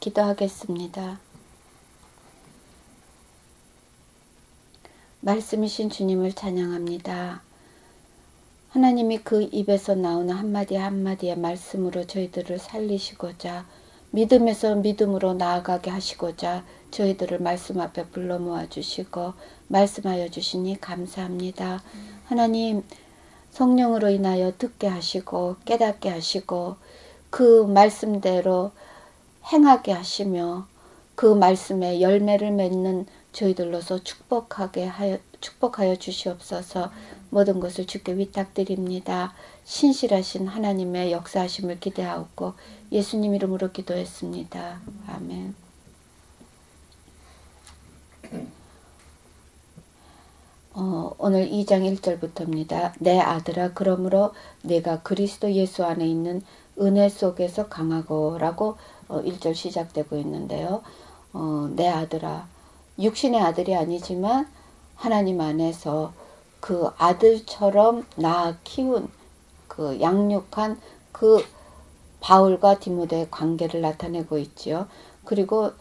기도하겠습니다. 말씀이신 주님을 찬양합니다. 하나님이 그 입에서 나오는 한마디 한마디의 말씀으로 저희들을 살리시고자 믿음에서 믿음으로 나아가게 하시고자 저희들을 말씀 앞에 불러 모아주시고 말씀하여 주시니 감사합니다. 하나님, 성령으로 인하여 듣게 하시고 깨닫게 하시고 그 말씀대로 행하게 하시며 그 말씀에 열매를 맺는 저희들로서 축복하여 주시옵소서. 모든 것을 주께 위탁드립니다. 신실하신 하나님의 역사하심을 기대하옵고 예수님 이름으로 기도했습니다. 아멘. 오늘 2장 1절부터입니다. 내 아들아, 그러므로 내가 그리스도 예수 안에 있는 은혜 속에서 강하고 라고 1절 시작되고 있는데요. 내 아들아, 육신의 아들이 아니지만 하나님 안에서 그 아들처럼 낳아 키운 그 양육한 그 바울과 디모데의 관계를 나타내고 있지요. 그리고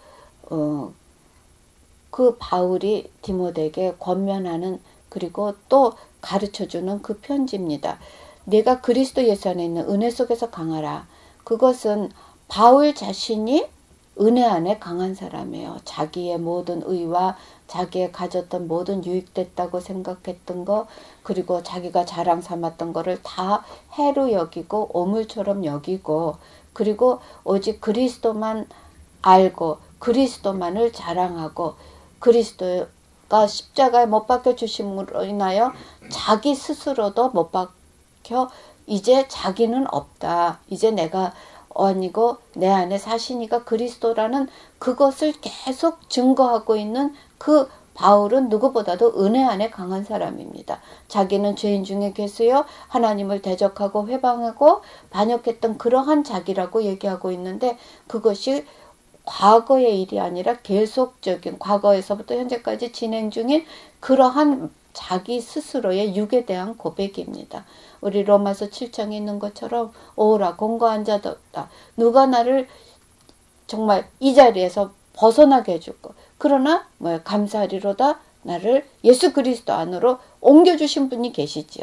그 바울이 디모데에게 권면하는 그리고 또 가르쳐주는 그 편지입니다. 내가 그리스도 예수 안에 있는 은혜 속에서 강하라. 그것은 바울 자신이 은혜 안에 강한 사람이에요. 자기의 모든 의와 자기의 가졌던 모든 유익됐다고 생각했던 거, 그리고 자기가 자랑 삼았던 거를 다 해로 여기고 오물처럼 여기고, 그리고 오직 그리스도만 알고 그리스도만을 자랑하고 그리스도가 십자가에 못 박혀 주심으로 인하여 자기 스스로도 못 박혀 이제 자기는 없다. 이제 내가 아니고 내 안에 사시니가 그리스도라는 그것을 계속 증거하고 있는 그 바울은 누구보다도 은혜 안에 강한 사람입니다. 자기는 죄인 중에 계수여 하나님을 대적하고 회방하고 반역했던 그러한 자기라고 얘기하고 있는데 그것이 과거의 일이 아니라 계속적인 과거에서부터 현재까지 진행 중인 그러한 자기 스스로의 육에 대한 고백입니다. 우리 로마서 7장에 있는 것처럼 오라 공고한 자다. 누가 나를 정말 이 자리에서 벗어나게 해줄까. 그러나 감사하리로다 나를 예수 그리스도 안으로 옮겨주신 분이 계시지요.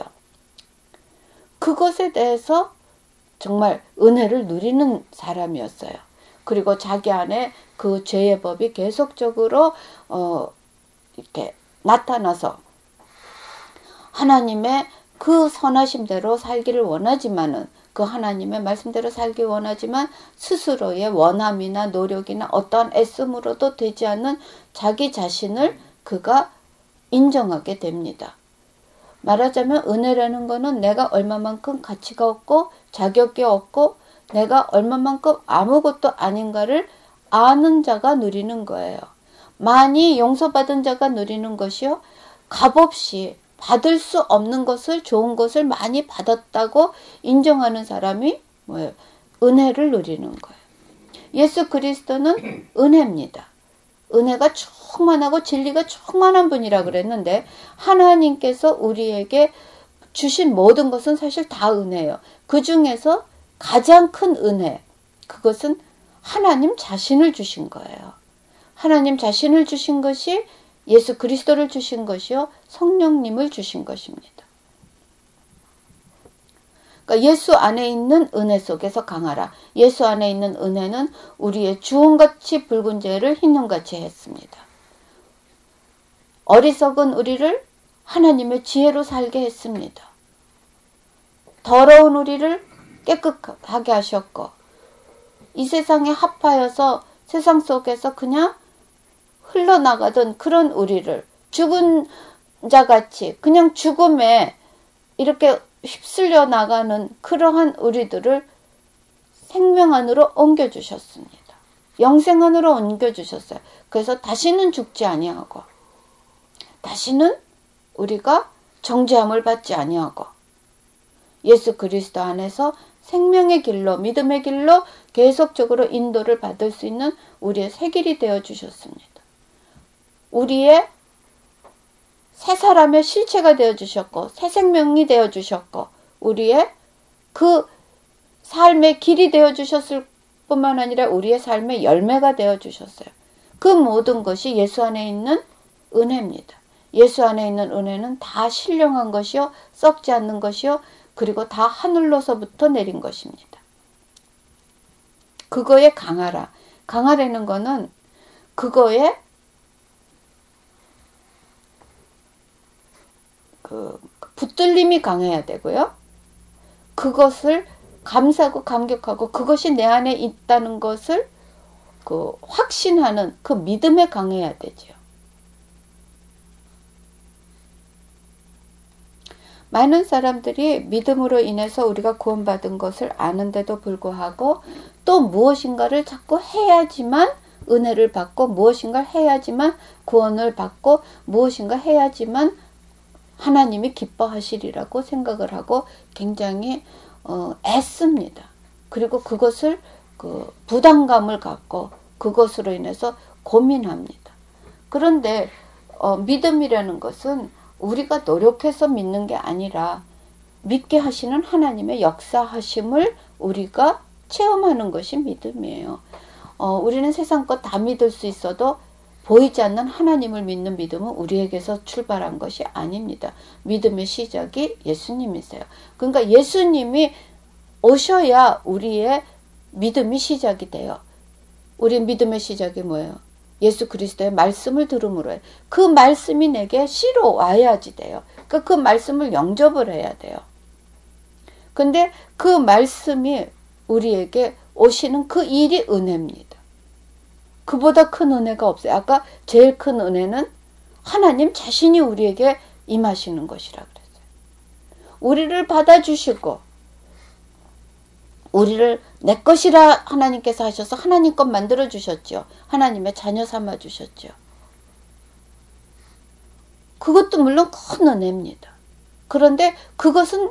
그것에 대해서 정말 은혜를 누리는 사람이었어요. 그리고 자기 안에 그 죄의 법이 계속적으로 이렇게 나타나서 하나님의 그 선하심대로 살기를 원하지만은 그 하나님의 말씀대로 살기 원하지만 스스로의 원함이나 노력이나 어떠한 애씀으로도 되지 않는 자기 자신을 그가 인정하게 됩니다. 말하자면 은혜라는 거는 내가 얼마만큼 가치가 없고 자격이 없고 내가 얼마만큼 아무것도 아닌가를 아는 자가 누리는 거예요. 많이 용서받은 자가 누리는 것이요. 값없이 받을 수 없는 것을 좋은 것을 많이 받았다고 인정하는 사람이 뭐예요? 은혜를 누리는 거예요. 예수 그리스도는 은혜입니다. 은혜가 충만하고 진리가 충만한 분이라 그랬는데 하나님께서 우리에게 주신 모든 것은 사실 다 은혜예요. 그 중에서 가장 큰 은혜, 그것은 하나님 자신을 주신 거예요. 하나님 자신을 주신 것이 예수 그리스도를 주신 것이요. 성령님을 주신 것입니다. 그러니까 예수 안에 있는 은혜 속에서 강하라. 예수 안에 있는 은혜는 우리의 주홍같이 붉은 죄를 흰눈같이 했습니다. 어리석은 우리를 하나님의 지혜로 살게 했습니다. 더러운 우리를 깨끗하게 하셨고 이 세상에 합하여서 세상 속에서 그냥 흘러나가던 그런 우리를 죽은 자같이 그냥 죽음에 이렇게 휩쓸려 나가는 그러한 우리들을 생명 안으로 옮겨주셨습니다. 영생 안으로 옮겨주셨어요. 그래서 다시는 죽지 아니하고 다시는 우리가 정죄함을 받지 아니하고 예수 그리스도 안에서 생명의 길로 믿음의 길로 계속적으로 인도를 받을 수 있는 우리의 새 길이 되어주셨습니다. 우리의 새 사람의 실체가 되어주셨고 새 생명이 되어주셨고 우리의 그 삶의 길이 되어주셨을 뿐만 아니라 우리의 삶의 열매가 되어 주셨어요. 그 모든 것이 예수 안에 있는 은혜입니다. 예수 안에 있는 은혜는 다 신령한 것이요, 썩지 않는 것이요, 그리고 다 하늘로서부터 내린 것입니다. 그거에 강하라. 강하라는 거는 그거에 붙들림이 강해야 되고요. 그것을 감사하고 감격하고 그것이 내 안에 있다는 것을 확신하는 그 믿음에 강해야 되죠. 많은 사람들이 믿음으로 인해서 우리가 구원받은 것을 아는데도 불구하고 또 무엇인가를 자꾸 해야지만 은혜를 받고 무엇인가를 해야지만 구원을 받고 무엇인가 해야지만 하나님이 기뻐하시리라고 생각을 하고 굉장히 애씁니다. 그리고 그것을 부담감을 갖고 그것으로 인해서 고민합니다. 그런데 믿음이라는 것은 우리가 노력해서 믿는 게 아니라 믿게 하시는 하나님의 역사하심을 우리가 체험하는 것이 믿음이에요. 우리는 세상 것 다 믿을 수 있어도 보이지 않는 하나님을 믿는 믿음은 우리에게서 출발한 것이 아닙니다. 믿음의 시작이 예수님이세요. 그러니까 예수님이 오셔야 우리의 믿음이 시작이 돼요. 우리 믿음의 시작이 뭐예요? 예수 그리스도의 말씀을 들음으로 그 말씀이 내게 씨로 와야지 돼요. 그러니까 그 말씀을 영접을 해야 돼요. 근데 그 말씀이 우리에게 오시는 그 일이 은혜입니다. 그보다 큰 은혜가 없어요. 아까 제일 큰 은혜는 하나님 자신이 우리에게 임하시는 것이라 그랬어요. 우리를 받아주시고 우리를 내 것이라 하나님께서 하셔서 하나님 것 만들어 주셨죠. 하나님의 자녀 삼아 주셨죠. 그것도 물론 큰 은혜입니다. 그런데 그것은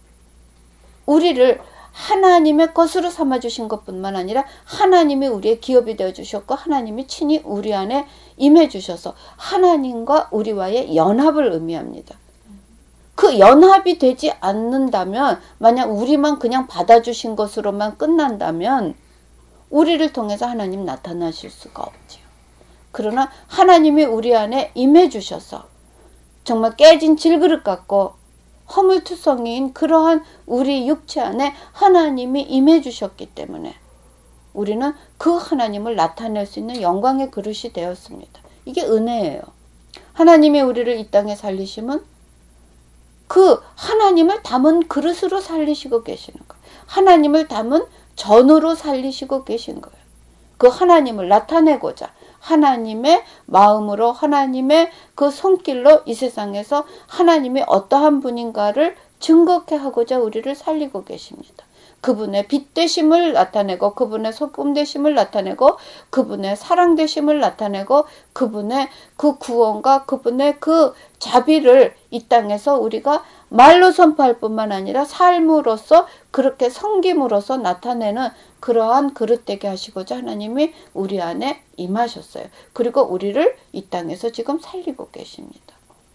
우리를 하나님의 것으로 삼아 주신 것뿐만 아니라 하나님이 우리의 기업이 되어 주셨고 하나님이 친히 우리 안에 임해 주셔서 하나님과 우리와의 연합을 의미합니다. 그 연합이 되지 않는다면 만약 우리만 그냥 받아주신 것으로만 끝난다면 우리를 통해서 하나님 나타나실 수가 없지요. 그러나 하나님이 우리 안에 임해 주셔서 정말 깨진 질그릇 같고 허물투성이인 그러한 우리 육체 안에 하나님이 임해 주셨기 때문에 우리는 그 하나님을 나타낼 수 있는 영광의 그릇이 되었습니다. 이게 은혜예요. 하나님이 우리를 이 땅에 살리심은 그 하나님을 담은 그릇으로 살리시고 계시는 거예요. 하나님을 담은 전으로 살리시고 계신 거예요. 그 하나님을 나타내고자 하나님의 마음으로 하나님의 그 손길로 이 세상에서 하나님이 어떠한 분인가를 증거케 하고자 우리를 살리고 계십니다. 그분의 빛 되심을 나타내고 그분의 소금 되심을 나타내고 그분의 사랑 되심을 나타내고 그분의 그 구원과 그분의 그 자비를 이 땅에서 우리가 말로 선포할 뿐만 아니라 삶으로서 그렇게 섬김으로써 나타내는 그러한 그릇 되게 하시고자 하나님이 우리 안에 임하셨어요. 그리고 우리를 이 땅에서 지금 살리고 계십니다.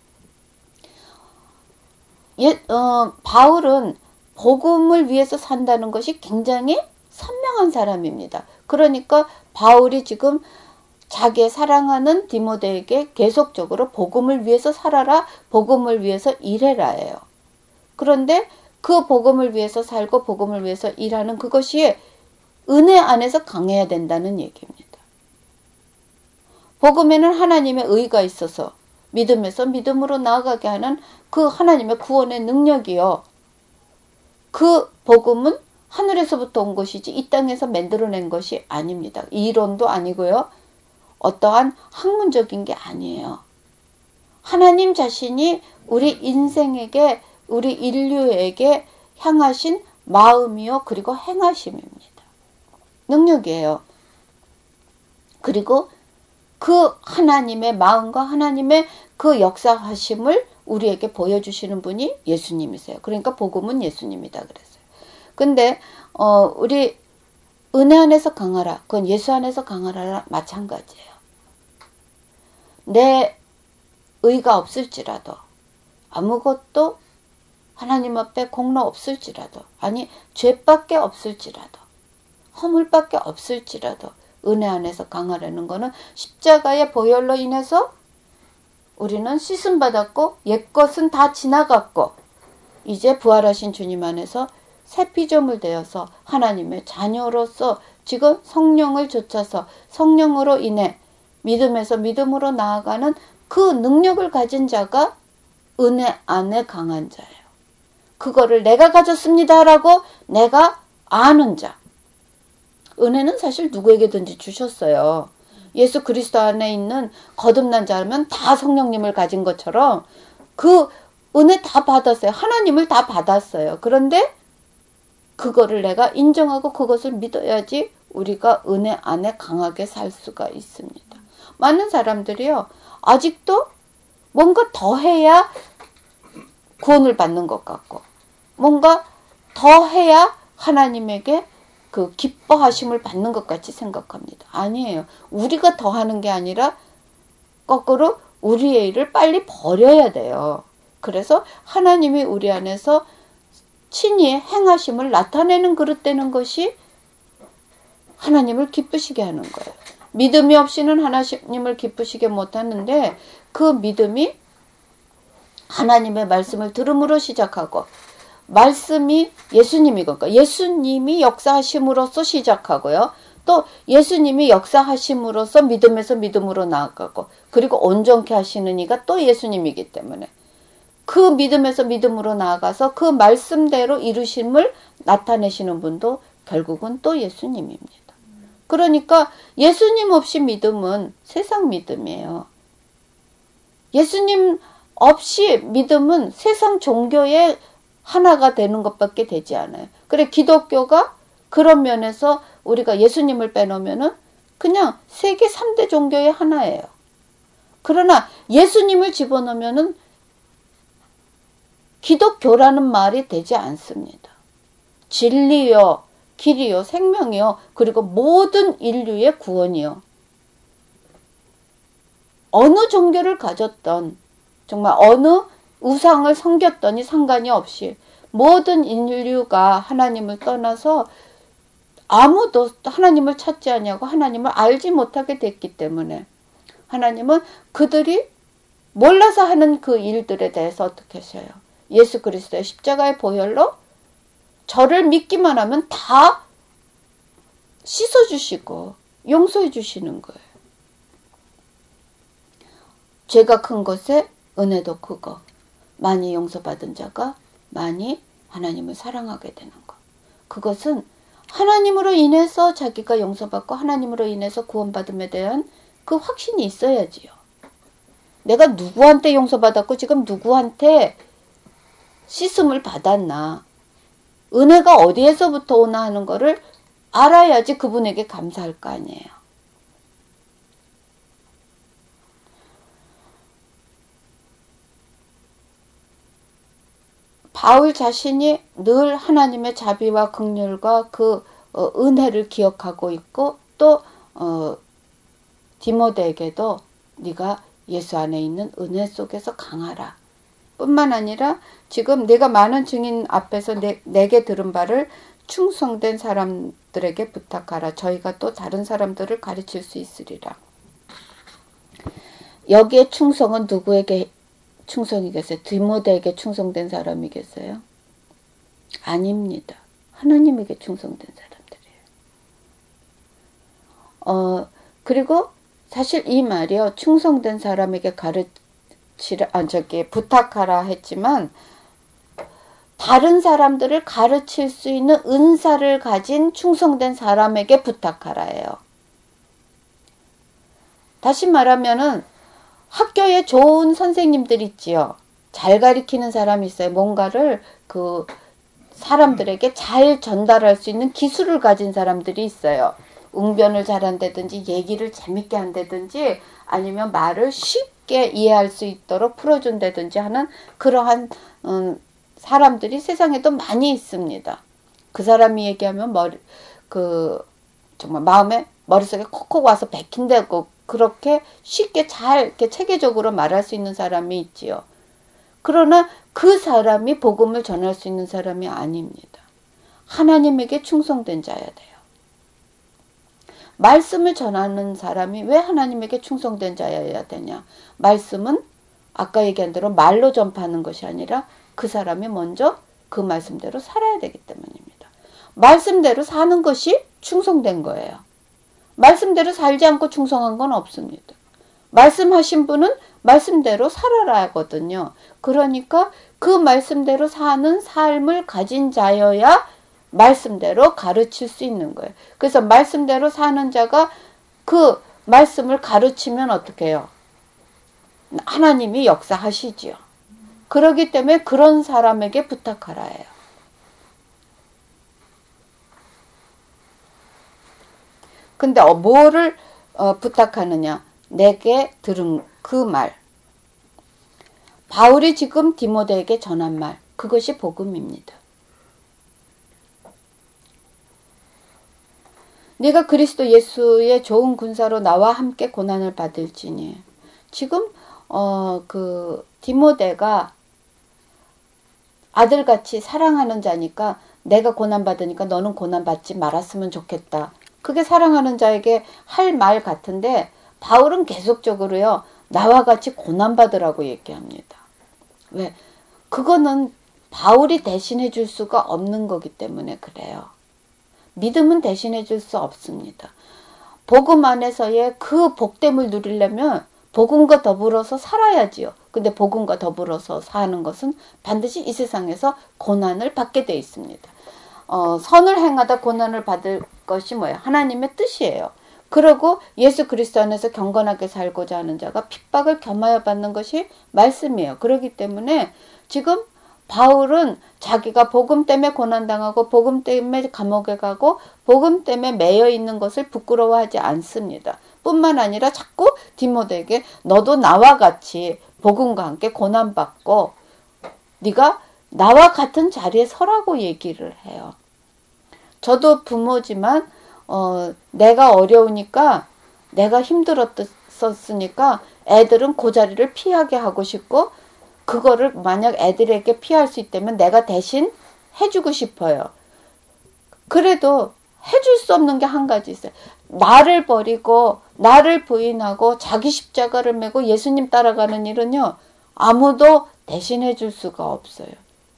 바울은 복음을 위해서 산다는 것이 굉장히 선명한 사람입니다. 그러니까 바울이 지금 자기의 사랑하는 디모데에게 계속적으로 복음을 위해서 살아라, 복음을 위해서 일해라예요. 그런데 그 복음을 위해서 살고 복음을 위해서 일하는 그것이 은혜 안에서 강해야 된다는 얘기입니다. 복음에는 하나님의 의가 있어서 믿음에서 믿음으로 나아가게 하는 그 하나님의 구원의 능력이요. 그 복음은 하늘에서부터 온 것이지 이 땅에서 만들어낸 것이 아닙니다. 이론도 아니고요. 어떠한 학문적인 게 아니에요. 하나님 자신이 우리 인생에게 우리 인류에게 향하신 마음이요. 그리고 행하심입니다. 능력이에요. 그리고 그 하나님의 마음과 하나님의 그 역사하심을 우리에게 보여주시는 분이 예수님이세요. 그러니까 복음은 예수님이다 그랬어요. 근데 우리 은혜 안에서 강하라. 그건 예수 안에서 강하라 마찬가지예요. 내 의가 없을지라도 아무것도 하나님 앞에 공로 없을지라도 아니 죄밖에 없을지라도 허물밖에 없을지라도 은혜 안에서 강하라는 거는 십자가의 보혈로 인해서 우리는 씻음 받았고 옛것은 다 지나갔고 이제 부활하신 주님 안에서 새 피조물 되어서 하나님의 자녀로서 지금 성령을 좇아서 성령으로 인해 믿음에서 믿음으로 나아가는 그 능력을 가진 자가 은혜 안에 강한 자예요. 그거를 내가 가졌습니다라고 내가 아는 자. 은혜는 사실 누구에게든지 주셨어요. 예수 그리스도 안에 있는 거듭난 자면 다 성령님을 가진 것처럼 그 은혜 다 받았어요. 하나님을 다 받았어요. 그런데 그거를 내가 인정하고 그것을 믿어야지 우리가 은혜 안에 강하게 살 수가 있습니다. 많은 사람들이요. 아직도 뭔가 더 해야 구원을 받는 것 같고 뭔가 더 해야 하나님에게 그 기뻐하심을 받는 것 같이 생각합니다. 아니에요. 우리가 더 하는 게 아니라 거꾸로 우리의 일을 빨리 버려야 돼요. 그래서 하나님이 우리 안에서 친히 행하심을 나타내는 그릇 되는 것이 하나님을 기쁘시게 하는 거예요. 믿음이 없이는 하나님을 기쁘시게 못하는데 그 믿음이 하나님의 말씀을 들음으로 시작하고 말씀이 예수님이니까 예수님이 역사하심으로써 시작하고요. 또 예수님이 역사하심으로써 믿음에서 믿음으로 나아가고 그리고 온전케 하시는 이가 또 예수님이기 때문에 그 믿음에서 믿음으로 나아가서 그 말씀대로 이루심을 나타내시는 분도 결국은 또 예수님입니다. 그러니까 예수님 없이 믿음은 세상 믿음이에요. 예수님 없이 믿음은 세상 종교의 하나가 되는 것밖에 되지 않아요. 그래 기독교가 그런 면에서 우리가 예수님을 빼놓으면은 그냥 세계 3대 종교의 하나예요. 그러나 예수님을 집어넣으면은 기독교라는 말이 되지 않습니다. 진리요, 길이요, 생명이요, 그리고 모든 인류의 구원이요. 어느 종교를 가졌던 정말 어느 우상을 섬겼더니 상관이 없이 모든 인류가 하나님을 떠나서 아무도 하나님을 찾지 않냐고 하나님을 알지 못하게 됐기 때문에 하나님은 그들이 몰라서 하는 그 일들에 대해서 어떻게 하셔요? 예수 그리스도의 십자가의 보혈로 저를 믿기만 하면 다 씻어주시고 용서해 주시는 거예요. 죄가 큰 것에 은혜도 크고 많이 용서받은 자가 많이 하나님을 사랑하게 되는 것. 그것은 하나님으로 인해서 자기가 용서받고 하나님으로 인해서 구원받음에 대한 그 확신이 있어야지요. 내가 누구한테 용서받았고 지금 누구한테 씻음을 받았나. 은혜가 어디에서부터 오나 하는 거를 알아야지 그분에게 감사할 거 아니에요. 바울 자신이 늘 하나님의 자비와 긍휼과 그 은혜를 기억하고 있고 또 디모데에게도 네가 예수 안에 있는 은혜 속에서 강하라. 뿐만 아니라 지금 내가 많은 증인 앞에서 내게 들은 바를 충성된 사람들에게 부탁하라. 저희가 또 다른 사람들을 가르칠 수 있으리라. 여기에 충성은 누구에게 충성이겠어요? 디모데에게 충성된 사람이겠어요? 아닙니다. 하나님에게 충성된 사람들이에요. 그리고 사실 이 말이요. 충성된 사람에게 부탁하라 했지만 다른 사람들을 가르칠 수 있는 은사를 가진 충성된 사람에게 부탁하라예요. 다시 말하면은 학교에 좋은 선생님들 있지요. 잘 가르치는 사람이 있어요. 뭔가를 그 사람들에게 잘 전달할 수 있는 기술을 가진 사람들이 있어요. 웅변을 잘한다든지 얘기를 재밌게 한다든지 아니면 말을 쉽게 이해할 수 있도록 풀어준다든지 하는 그러한 사람들이 세상에도 많이 있습니다. 그 사람이 얘기하면 정말 마음에 머릿속에 콕콕 와서 박힌다고 그렇게 쉽게 잘 이렇게 체계적으로 말할 수 있는 사람이 있지요. 그러나 그 사람이 복음을 전할 수 있는 사람이 아닙니다. 하나님에게 충성된 자야 돼요. 말씀을 전하는 사람이 왜 하나님에게 충성된 자여야 되냐? 말씀은 아까 얘기한 대로 말로 전파하는 것이 아니라 그 사람이 먼저 그 말씀대로 살아야 되기 때문입니다. 말씀대로 사는 것이 충성된 거예요. 말씀대로 살지 않고 충성한 건 없습니다. 말씀하신 분은 말씀대로 살아라 하거든요. 그러니까 그 말씀대로 사는 삶을 가진 자여야 말씀대로 가르칠 수 있는 거예요. 그래서 말씀대로 사는 자가 그 말씀을 가르치면 어떻게 해요? 하나님이 역사하시지요. 그렇기 때문에 그런 사람에게 부탁하라 해요. 근데 뭐를 부탁하느냐? 내게 들은 그 말. 바울이 지금 디모데에게 전한 말. 그것이 복음입니다. 네가 그리스도 예수의 좋은 군사로 나와 함께 고난을 받을지니. 지금 디모데가 아들같이 사랑하는 자니까 내가 고난받으니까 너는 고난받지 말았으면 좋겠다. 그게 사랑하는 자에게 할 말 같은데 바울은 계속적으로요. 나와 같이 고난받으라고 얘기합니다. 왜? 그거는 바울이 대신해 줄 수가 없는 거기 때문에 그래요. 믿음은 대신해 줄 수 없습니다. 복음 안에서의 그 복됨을 누리려면 복음과 더불어서 살아야지요. 근데 복음과 더불어서 사는 것은 반드시 이 세상에서 고난을 받게 되어 있습니다. 선을 행하다 고난을 받을 것이 뭐예요? 하나님의 뜻이에요. 그리고 예수 그리스도 안에서 경건하게 살고자 하는 자가 핍박을 겸하여 받는 것이 말씀이에요. 그렇기 때문에 지금 바울은 자기가 복음 때문에 고난당하고 복음 때문에 감옥에 가고 복음 때문에 매여 있는 것을 부끄러워하지 않습니다. 뿐만 아니라 자꾸 디모데에게 너도 나와 같이 복음과 함께 고난받고 네가 나와 같은 자리에 서라고 얘기를 해요. 저도 부모지만 내가 어려우니까 내가 힘들었으니까 애들은 그 자리를 피하게 하고 싶고 그거를 만약 애들에게 피할 수 있다면 내가 대신 해주고 싶어요. 그래도 해줄 수 없는 게 한 가지 있어요. 나를 버리고 나를 부인하고 자기 십자가를 메고 예수님 따라가는 일은요. 아무도 대신해 줄 수가 없어요.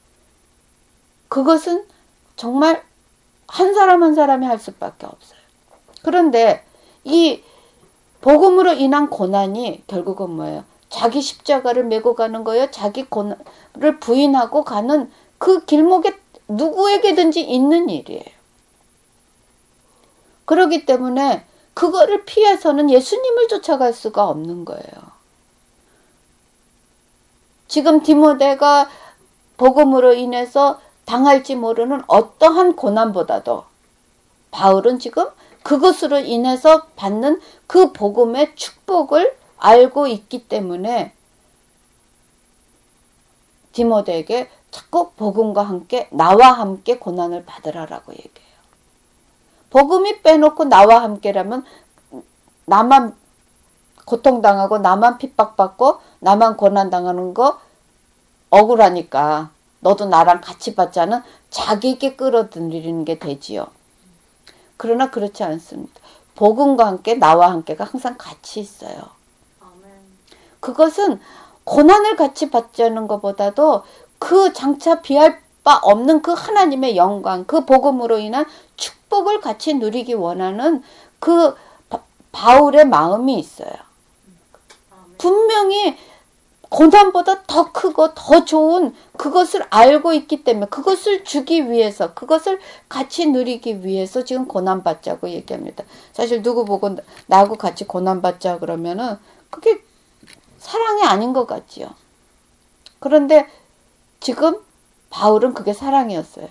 그것은 정말 한 사람 한 사람이 할 수밖에 없어요. 그런데 이 복음으로 인한 고난이 결국은 뭐예요? 자기 십자가를 메고 가는 거예요. 자기 고난을 부인하고 가는 그 길목에 누구에게든지 있는 일이에요. 그렇기 때문에 그거를 피해서는 예수님을 쫓아갈 수가 없는 거예요. 지금 디모데가 복음으로 인해서 당할지 모르는 어떠한 고난보다도 바울은 지금 그것으로 인해서 받는 그 복음의 축복을 알고 있기 때문에 디모데에게 자꾸 복음과 함께 나와 함께 고난을 받으라라고 얘기해요. 복음이 빼놓고 나와 함께라면 나만 고통당하고 나만 핍박받고 나만 고난당하는 거 억울하니까 너도 나랑 같이 받자는 자기에게 끌어들이는 게 되지요. 그러나 그렇지 않습니다. 복음과 함께 나와 함께가 항상 같이 있어요. 그것은 고난을 같이 받자는 것보다도 그 장차 비할 바 없는 그 하나님의 영광, 그 복음으로 인한 축복을 같이 누리기 원하는 그 바울의 마음이 있어요. 분명히 고난보다 더 크고 더 좋은 그것을 알고 있기 때문에 그것을 주기 위해서 그것을 같이 누리기 위해서 지금 고난받자고 얘기합니다. 사실 누구 보고 나하고 같이 고난받자 그러면은 그게 사랑이 아닌 것 같지요. 그런데 지금 바울은 그게 사랑이었어요.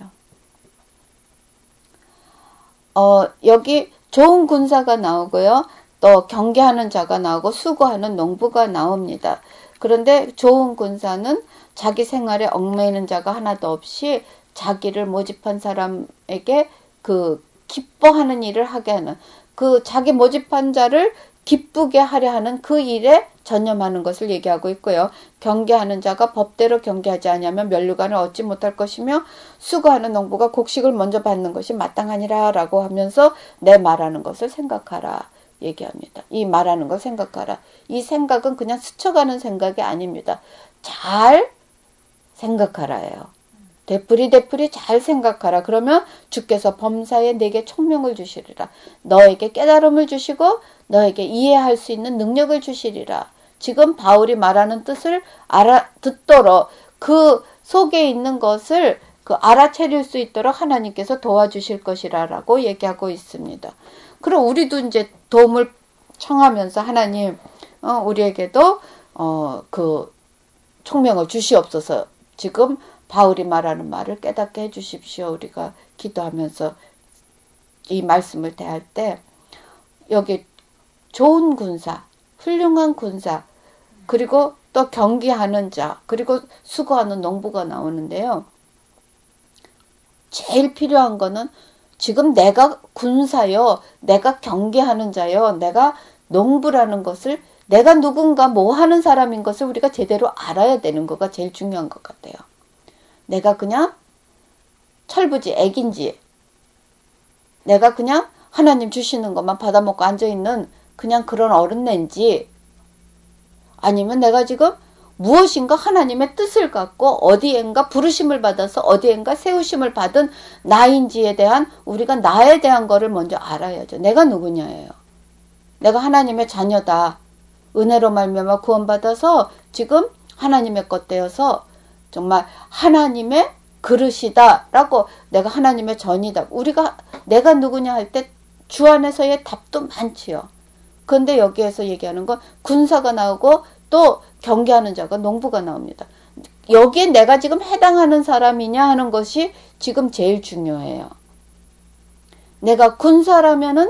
여기 좋은 군사가 나오고요. 또 경계하는 자가 나오고 수고하는 농부가 나옵니다. 그런데 좋은 군사는 자기 생활에 얽매이는 자가 하나도 없이 자기를 모집한 사람에게 그 기뻐하는 일을 하게 하는 그 자기 모집한 자를 기쁘게 하려 하는 그 일에 전념하는 것을 얘기하고 있고요. 경계하는 자가 법대로 경계하지 아니하면 면류관을 얻지 못할 것이며 수고하는 농부가 곡식을 먼저 받는 것이 마땅하니라 라고 하면서 내 말하는 것을 생각하라 얘기합니다. 이 말하는 걸 생각하라. 이 생각은 그냥 스쳐가는 생각이 아닙니다. 잘 생각하라예요. 되풀이 잘 생각하라. 그러면 주께서 범사에 내게 총명을 주시리라. 너에게 깨달음을 주시고 너에게 이해할 수 있는 능력을 주시리라. 지금 바울이 말하는 뜻을 알아듣도록 그 속에 있는 것을 알아차릴 수 있도록 하나님께서 도와주실 것이라고 얘기하고 있습니다. 그럼 우리도 이제 도움을 청하면서 하나님 우리에게도 그 총명을 주시옵소서. 지금 바울이 말하는 말을 깨닫게 해주십시오. 우리가 기도하면서 이 말씀을 대할 때 여기 좋은 군사, 훌륭한 군사, 그리고 또 경기하는 자, 그리고 수고하는 농부가 나오는데요. 제일 필요한 거는 지금 내가 군사요, 내가 경계하는 자요, 내가 농부라는 것을 내가 누군가 뭐 하는 사람인 것을 우리가 제대로 알아야 되는 거가 제일 중요한 것 같아요. 내가 그냥 철부지, 애긴지, 내가 그냥 하나님 주시는 것만 받아먹고 앉아있는 그냥 그런 어른인지, 아니면 내가 지금 무엇인가 하나님의 뜻을 갖고 어디엔가 부르심을 받아서 어디엔가 세우심을 받은 나인지에 대한 우리가 나에 대한 거를 먼저 알아야죠. 내가 누구냐예요. 내가 하나님의 자녀다. 은혜로 말미암아 구원받아서 지금 하나님의 것 되어서 정말 하나님의 그릇이다 라고, 내가 하나님의 전이다. 우리가 내가 누구냐 할 때 주 안에서의 답도 많지요. 그런데 여기에서 얘기하는 건 군사가 나오고 또 경계하는 자가 농부가 나옵니다. 여기에 내가 지금 해당하는 사람이냐 하는 것이 지금 제일 중요해요. 내가 군사라면은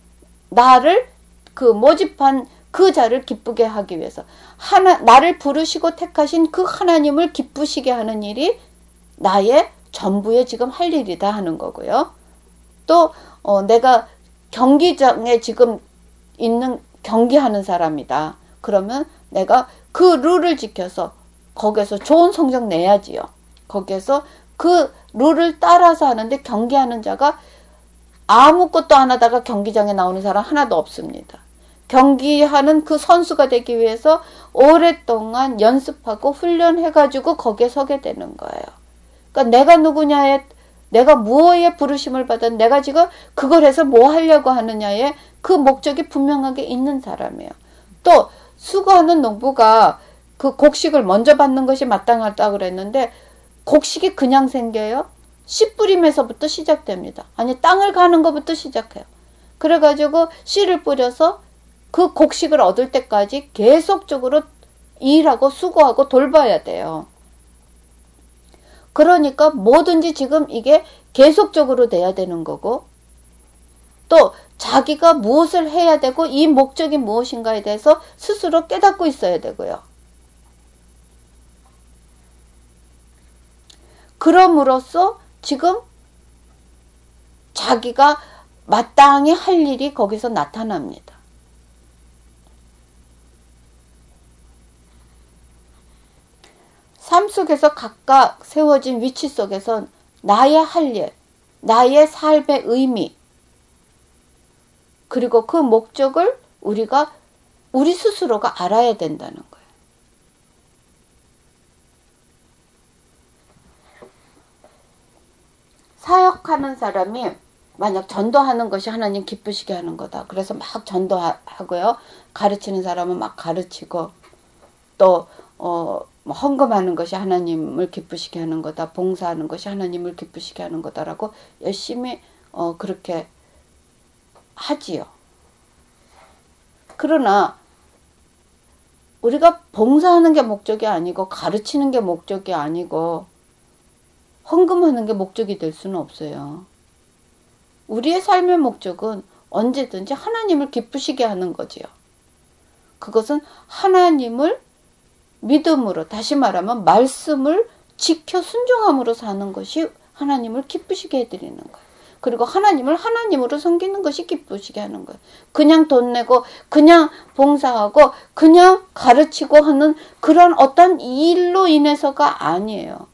나를 모집한 그 자를 기쁘게 하기 위해서 나를 부르시고 택하신 그 하나님을 기쁘시게 하는 일이 나의 전부에 지금 할 일이다 하는 거고요. 또 내가 경기장에 지금 있는 경기하는 사람이다. 그러면 내가 그 룰을 지켜서 거기서 좋은 성적 내야지요. 거기에서 그 룰을 따라서 하는데 경기하는 자가 아무것도 안 하다가 경기장에 나오는 사람 하나도 없습니다. 경기하는 그 선수가 되기 위해서 오랫동안 연습하고 훈련해가지고 거기에 서게 되는 거예요. 그러니까 내가 누구냐에, 내가 무엇에 부르심을 받은, 내가 지금 그걸 해서 뭐 하려고 하느냐에 그 목적이 분명하게 있는 사람이에요. 또 수고하는 농부가 그 곡식을 먼저 받는 것이 마땅하다고 그랬는데 곡식이 그냥 생겨요? 씨 뿌림에서부터 시작됩니다. 아니 땅을 가는 것부터 시작해요. 그래가지고 씨를 뿌려서 그 곡식을 얻을 때까지 계속적으로 일하고 수고하고 돌봐야 돼요. 그러니까 뭐든지 지금 이게 계속적으로 돼야 되는 거고, 또 자기가 무엇을 해야 되고 이 목적이 무엇인가에 대해서 스스로 깨닫고 있어야 되고요. 그럼으로써 지금 자기가 마땅히 할 일이 거기서 나타납니다. 삶 속에서 각각 세워진 위치 속에선 나의 할 일, 나의 삶의 의미, 그리고 그 목적을 우리 스스로가 알아야 된다는 거예요. 사역하는 사람이 만약 전도하는 것이 하나님 기쁘시게 하는 거다. 그래서 막 전도하고요. 가르치는 사람은 막 가르치고, 또 헌금하는 것이 하나님을 기쁘시게 하는 거다. 봉사하는 것이 하나님을 기쁘시게 하는 거다라고 열심히 그렇게 하지요. 그러나 우리가 봉사하는 게 목적이 아니고 가르치는 게 목적이 아니고 헌금하는 게 목적이 될 수는 없어요. 우리의 삶의 목적은 언제든지 하나님을 기쁘시게 하는 거지요. 그것은 하나님을 믿음으로, 다시 말하면 말씀을 지켜 순종함으로 사는 것이 하나님을 기쁘시게 해드리는 거예요. 그리고 하나님을 하나님으로 섬기는 것이 기쁘시게 하는 거예요. 그냥 돈 내고 그냥 봉사하고 그냥 가르치고 하는 그런 어떤 일로 인해서가 아니에요.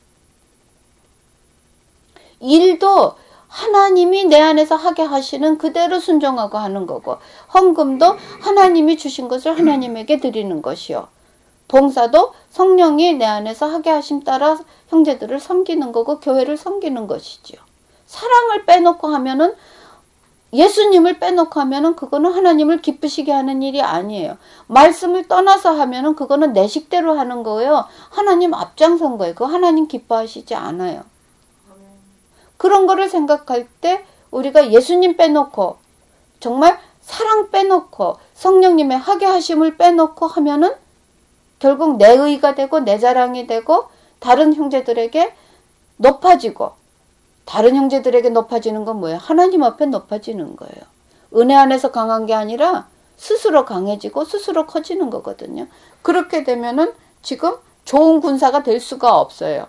일도 하나님이 내 안에서 하게 하시는 그대로 순종하고 하는 거고, 헌금도 하나님이 주신 것을 하나님에게 드리는 것이요. 봉사도 성령이 내 안에서 하게 하심 따라 형제들을 섬기는 거고 교회를 섬기는 것이지요. 사랑을 빼놓고 하면은, 예수님을 빼놓고 하면은 그거는 하나님을 기쁘시게 하는 일이 아니에요. 말씀을 떠나서 하면은 그거는 내 식대로 하는 거예요. 하나님 앞장선 거예요. 그거 하나님 기뻐하시지 않아요. 그런 거를 생각할 때 우리가 예수님 빼놓고 정말 사랑 빼놓고 성령님의 하게 하심을 빼놓고 하면은 결국 내 의가 되고 내 자랑이 되고 다른 형제들에게 높아지고, 다른 형제들에게 높아지는 건 뭐예요? 하나님 앞에 높아지는 거예요. 은혜 안에서 강한 게 아니라 스스로 강해지고 스스로 커지는 거거든요. 그렇게 되면은 지금 좋은 군사가 될 수가 없어요.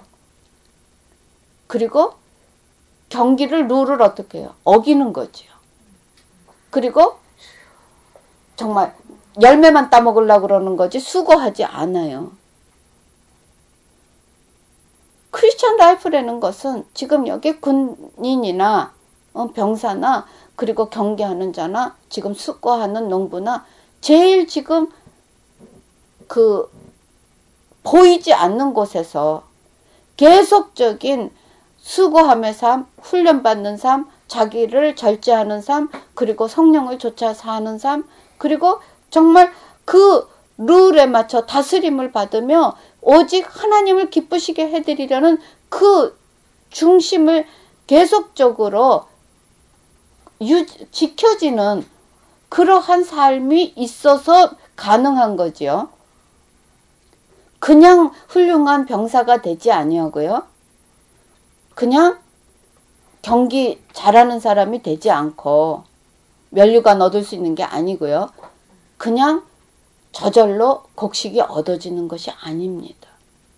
그리고 경기를, 룰을 어떻게 해요? 어기는 거지요. 그리고 정말 열매만 따먹으려고 그러는 거지 수고하지 않아요. 크리스천 라이프라는 것은 지금 여기 군인이나 병사나 그리고 경계하는 자나 지금 수고하는 농부나 제일 지금 그 보이지 않는 곳에서 계속적인 수고함의 삶, 훈련받는 삶, 자기를 절제하는 삶, 그리고 성령을 쫓아 사는 삶, 그리고 정말 그 룰에 맞춰 다스림을 받으며 오직 하나님을 기쁘시게 해드리려는 그 중심을 계속적으로 지켜지는 그러한 삶이 있어서 가능한 거지요. 그냥 훌륭한 병사가 되지 아니하고요. 그냥 경기 잘하는 사람이 되지 않고 면류관 얻을 수 있는 게 아니고요. 그냥 저절로 곡식이 얻어지는 것이 아닙니다.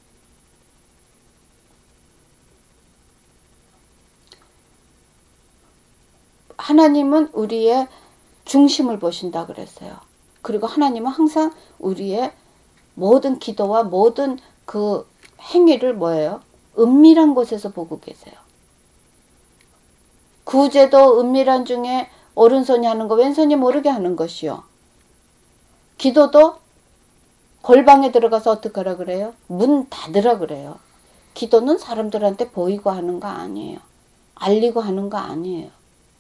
하나님은 우리의 중심을 보신다 그랬어요. 그리고 하나님은 항상 우리의 모든 기도와 모든 그 행위를 뭐예요? 은밀한 곳에서 보고 계세요. 구제도 은밀한 중에 오른손이 하는 거 왼손이 모르게 하는 것이요. 기도도 골방에 들어가서 어떻게 하라 그래요? 문 닫으라 그래요. 기도는 사람들한테 보이고 하는 거 아니에요. 알리고 하는 거 아니에요.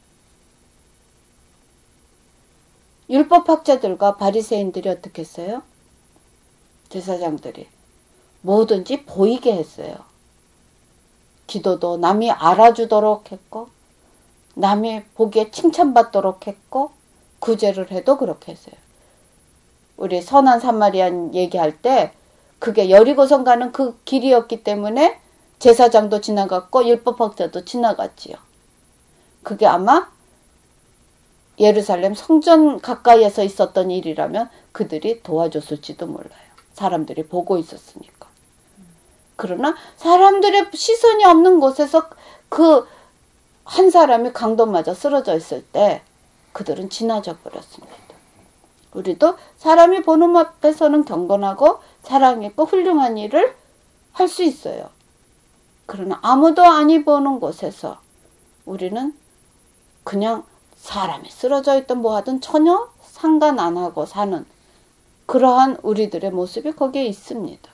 율법학자들과 바리새인들이 어떻게 했어요? 제사장들이 뭐든지 보이게 했어요. 기도도 남이 알아주도록 했고 남이 보기에 칭찬받도록 했고 구제를 해도 그렇게 했어요. 우리 선한 사마리안 얘기할 때 그게 여리고성 가는 그 길이었기 때문에 제사장도 지나갔고 율법학자도 지나갔지요. 그게 아마 예루살렘 성전 가까이에서 있었던 일이라면 그들이 도와줬을지도 몰라요. 사람들이 보고 있었으니까. 그러나 사람들의 시선이 없는 곳에서 그 한 사람이 강도 맞아 쓰러져 있을 때 그들은 지나쳐 버렸습니다. 우리도 사람이 보는 앞에서는 경건하고 사랑있고 훌륭한 일을 할 수 있어요. 그러나 아무도 아니 보는 곳에서 우리는 그냥 사람이 쓰러져 있든 뭐하든 전혀 상관 안 하고 사는 그러한 우리들의 모습이 거기에 있습니다.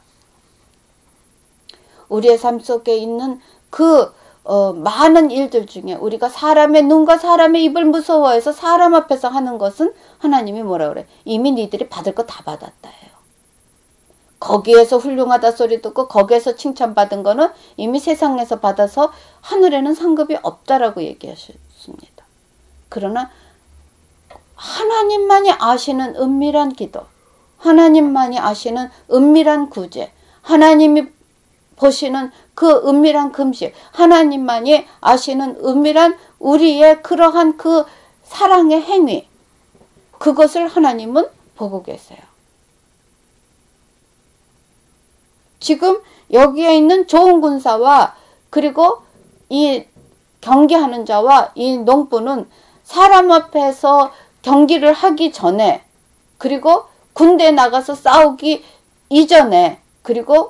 우리의 삶 속에 있는 그 많은 일들 중에 우리가 사람의 눈과 사람의 입을 무서워해서 사람 앞에서 하는 것은 하나님이 뭐라 그래? 이미 니들이 받을 거 다 받았다 해요. 거기에서 훌륭하다 소리 듣고 거기에서 칭찬받은 거는 이미 세상에서 받아서 하늘에는 상급이 없다라고 얘기하셨습니다. 그러나 하나님만이 아시는 은밀한 기도, 하나님만이 아시는 은밀한 구제, 하나님이 보시는 그 은밀한 금식, 하나님만이 아시는 은밀한 우리의 그러한 그 사랑의 행위, 그것을 하나님은 보고 계세요. 지금 여기에 있는 좋은 군사와 그리고 이 경기하는 자와 이 농부는 사람 앞에서 경기를 하기 전에, 그리고 군대에 나가서 싸우기 이전에, 그리고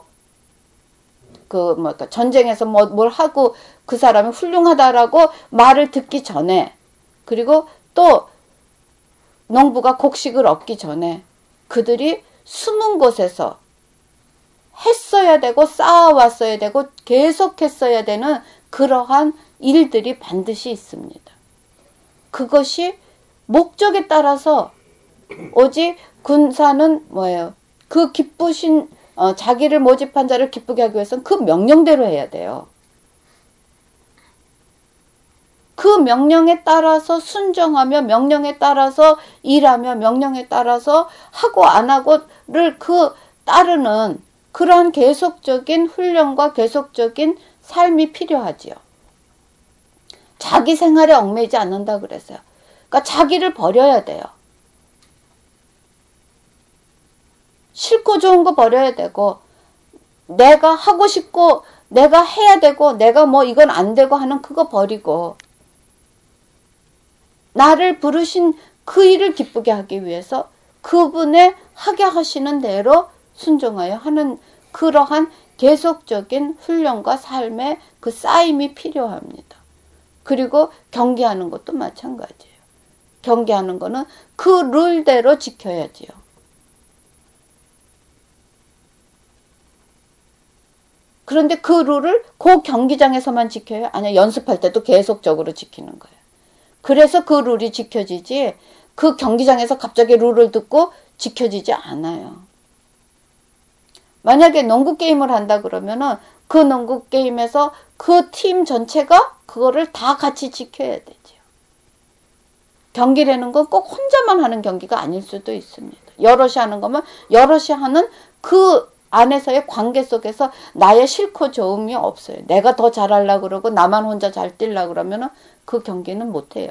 전쟁에서 뭘 하고 그 사람이 훌륭하다라고 말을 듣기 전에, 그리고 또 농부가 곡식을 얻기 전에 그들이 숨은 곳에서 했어야 되고 쌓아왔어야 되고 계속했어야 되는 그러한 일들이 반드시 있습니다. 그것이 목적에 따라서, 오직 군사는 뭐예요? 그 기쁘신 자기를 모집한 자를 기쁘게 하기 위해서는 그 명령대로 해야 돼요. 그 명령에 따라서 순종하며, 명령에 따라서 일하며, 명령에 따라서 하고 안 하고를 따르는 그러한 계속적인 훈련과 계속적인 삶이 필요하지요. 자기 생활에 얽매이지 않는다 그랬어요. 그러니까 자기를 버려야 돼요. 싫고 좋은 거 버려야 되고, 내가 하고 싶고 내가 해야 되고 내가 이건 안 되고 하는 그거 버리고, 나를 부르신 그 일을 기쁘게 하기 위해서 그분의 하게 하시는 대로 순종하여 하는 그러한 계속적인 훈련과 삶의 그 쌓임이 필요합니다. 그리고 경계하는 것도 마찬가지예요. 경계하는 거는 그 룰대로 지켜야지요. 그런데 그 룰을 그 경기장에서만 지켜요? 아니요, 연습할 때도 계속적으로 지키는 거예요. 그래서 그 룰이 지켜지지, 그 경기장에서 갑자기 룰을 듣고 지켜지지 않아요. 만약에 농구 게임을 한다 그러면은 그 농구 게임에서 그 팀 전체가 그거를 다 같이 지켜야 되죠. 경기라는 건 꼭 혼자만 하는 경기가 아닐 수도 있습니다. 여럿이 하는 거면 여럿이 하는 그 안에서의 관계 속에서 나의 싫고 좋음이 없어요. 내가 더 잘하려고 그러고 나만 혼자 잘 뛰려고 그러면은 그 경기는 못해요.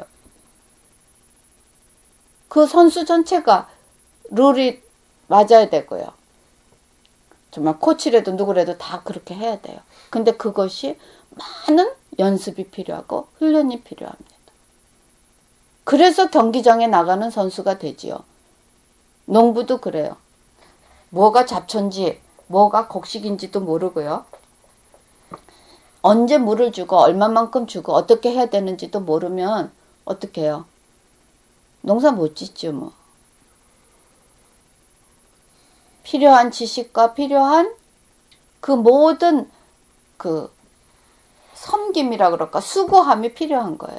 그 선수 전체가 룰이 맞아야 되고요. 정말 코치라도 누구라도 다 그렇게 해야 돼요. 근데 그것이 많은 연습이 필요하고 훈련이 필요합니다. 그래서 경기장에 나가는 선수가 되지요. 농부도 그래요. 뭐가 잡초인지 뭐가 곡식인지도 모르고요. 언제 물을 주고 얼마만큼 주고 어떻게 해야 되는지도 모르면 어떻게 해요? 농사 못 짓죠 뭐. 필요한 지식과 필요한 그 모든 그 섬김이라 그럴까, 수고함이 필요한 거예요.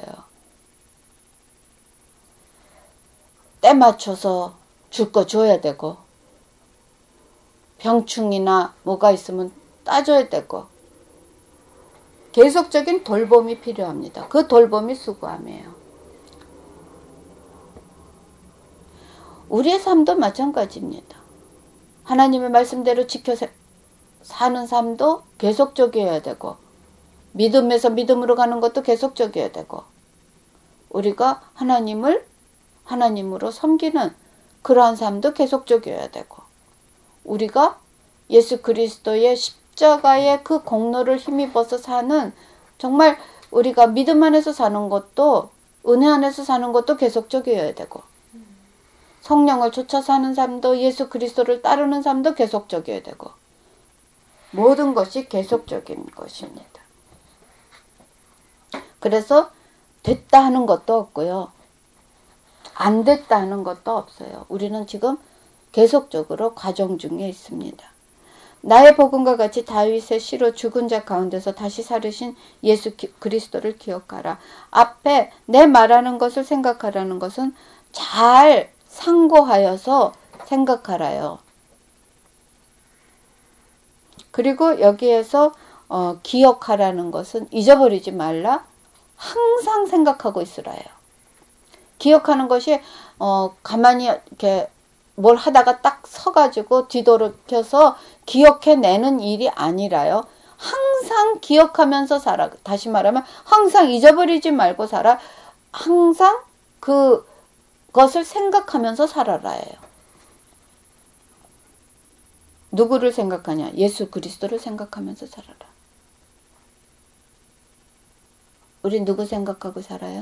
때 맞춰서 줄 거 줘야 되고, 병충이나 뭐가 있으면 따줘야 되고, 계속적인 돌봄이 필요합니다. 그 돌봄이 수고함이에요. 우리의 삶도 마찬가지입니다. 하나님의 말씀대로 지켜 사는 삶도 계속적이어야 되고, 믿음에서 믿음으로 가는 것도 계속적이어야 되고, 우리가 하나님으로 섬기는 그러한 삶도 계속적이어야 되고, 우리가 예수 그리스도의 십자가의 그 공로를 힘입어서 사는, 정말 우리가 믿음 안에서 사는 것도, 은혜 안에서 사는 것도 계속적이어야 되고, 성령을 쫓아 사는 삶도, 예수 그리스도를 따르는 삶도 계속적이어야 되고, 모든 것이 계속적인 것입니다. 그래서 됐다 하는 것도 없고요, 안 됐다 하는 것도 없어요. 우리는 지금 계속적으로 과정 중에 있습니다. 나의 복음과 같이 다윗의 시로 죽은 자 가운데서 다시 살으신 예수 그리스도를 기억하라. 앞에 내 말하는 것을 생각하라는 것은 잘 상고하여서 생각하라요. 그리고 여기에서 기억하라는 것은 잊어버리지 말라, 항상 생각하고 있으라요. 기억하는 것이 가만히 이렇게 뭘 하다가 딱 서가지고 뒤돌이켜서 기억해내는 일이 아니라요. 항상 기억하면서 살아. 다시 말하면 항상 잊어버리지 말고 살아. 항상 그것을 생각하면서 살아라예요. 누구를 생각하냐? 예수 그리스도를 생각하면서 살아라. 우리 누구 생각하고 살아요?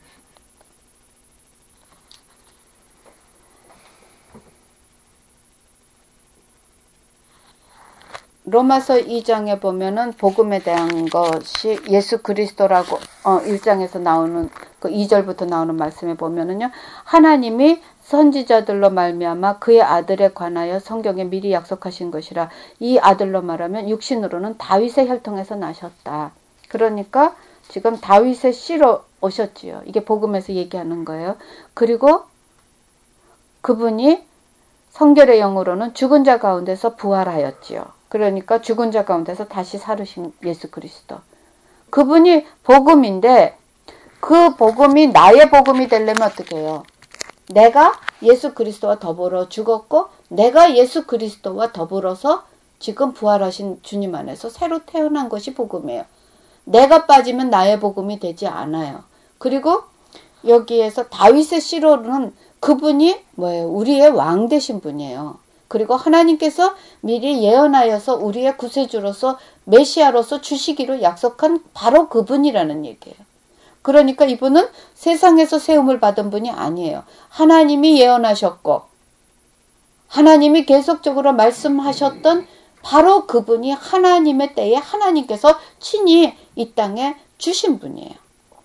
로마서 2장에 보면은 복음에 대한 것이 예수 그리스도라고 1장에서 나오는 그 2절부터 나오는 말씀에 보면은요. 하나님이 선지자들로 말미암아 그의 아들에 관하여 성경에 미리 약속하신 것이라. 이 아들로 말하면 육신으로는 다윗의 혈통에서 나셨다. 그러니까 지금 다윗의 씨로 오셨지요. 이게 복음에서 얘기하는 거예요. 그리고 그분이 성결의 영으로는 죽은 자 가운데서 부활하였지요. 그러니까 죽은 자 가운데서 다시 살으신 예수 그리스도. 그분이 복음인데 그 복음이 나의 복음이 되려면 어떻게 해요? 내가 예수 그리스도와 더불어 죽었고 내가 예수 그리스도와 더불어서 지금 부활하신 주님 안에서 새로 태어난 것이 복음이에요. 내가 빠지면 나의 복음이 되지 않아요. 그리고 여기에서 다윗의 씨로는 그분이 뭐예요? 우리의 왕 되신 분이에요. 그리고 하나님께서 미리 예언하여서 우리의 구세주로서 메시아로서 주시기로 약속한 바로 그분이라는 얘기예요. 그러니까 이분은 세상에서 세움을 받은 분이 아니에요. 하나님이 예언하셨고 하나님이 계속적으로 말씀하셨던 바로 그분이 하나님의 때에 하나님께서 친히 이 땅에 주신 분이에요.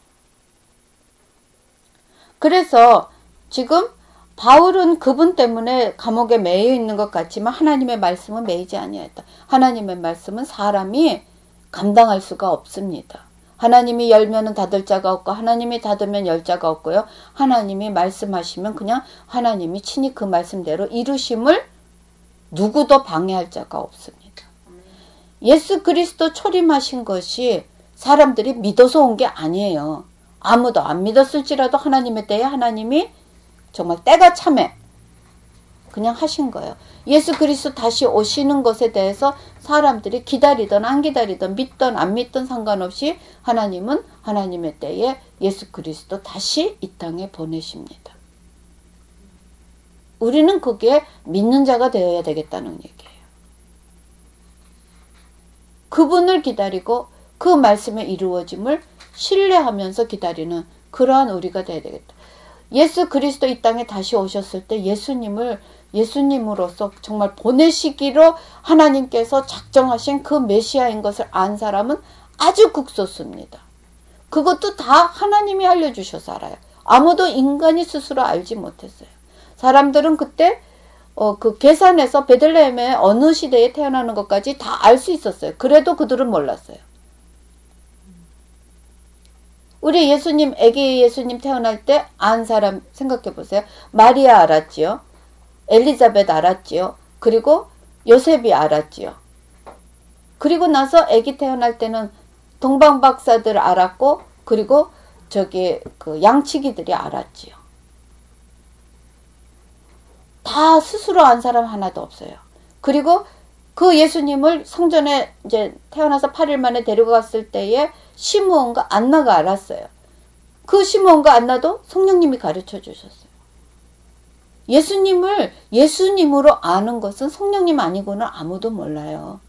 그래서 지금 바울은 그분 때문에 감옥에 매여 있는 것 같지만 하나님의 말씀은 매이지 아니하였다. 하나님의 말씀은 사람이 감당할 수가 없습니다. 하나님이 열면은 닫을 자가 없고 하나님이 닫으면 열 자가 없고요. 하나님이 말씀하시면 그냥 하나님이 친히 그 말씀대로 이루심을 누구도 방해할 자가 없습니다. 예수 그리스도 초림하신 것이 사람들이 믿어서 온 게 아니에요. 아무도 안 믿었을지라도 하나님의 때에 하나님이 정말 때가 참에 그냥 하신 거예요. 예수 그리스도 다시 오시는 것에 대해서 사람들이 기다리든 안 기다리든 믿든 안 믿든 상관없이 하나님은 하나님의 때에 예수 그리스도 다시 이 땅에 보내십니다. 우리는 거기에 믿는 자가 되어야 되겠다는 얘기예요. 그분을 기다리고 그 말씀의 이루어짐을 신뢰하면서 기다리는 그러한 우리가 되어야 되겠다. 예수 그리스도 이 땅에 다시 오셨을 때 예수님으로서 정말 보내시기로 하나님께서 작정하신 그 메시아인 것을 안 사람은 아주 극소수입니다. 그것도 다 하나님이 알려주셔서 알아요. 아무도 인간이 스스로 알지 못했어요. 사람들은 그때 그 계산해서 베들레헴의 어느 시대에 태어나는 것까지 다 알 수 있었어요. 그래도 그들은 몰랐어요. 우리 예수님, 아기 예수님 태어날 때 안 사람 생각해 보세요. 마리아 알았지요. 엘리자벳 알았지요. 그리고 요셉이 알았지요. 그리고 나서 아기 태어날 때는 동방박사들 알았고, 그리고 그 양치기들이 알았지요. 다 스스로 안 사람 하나도 없어요. 그리고 그 예수님을 성전에 이제 태어나서 8일 만에 데리고 갔을 때에 시므온과 안나가 알았어요. 그 시므온과 안나도 성령님이 가르쳐 주셨어요. 예수님을 예수님으로 아는 것은 성령님 아니고는 아무도 몰라요.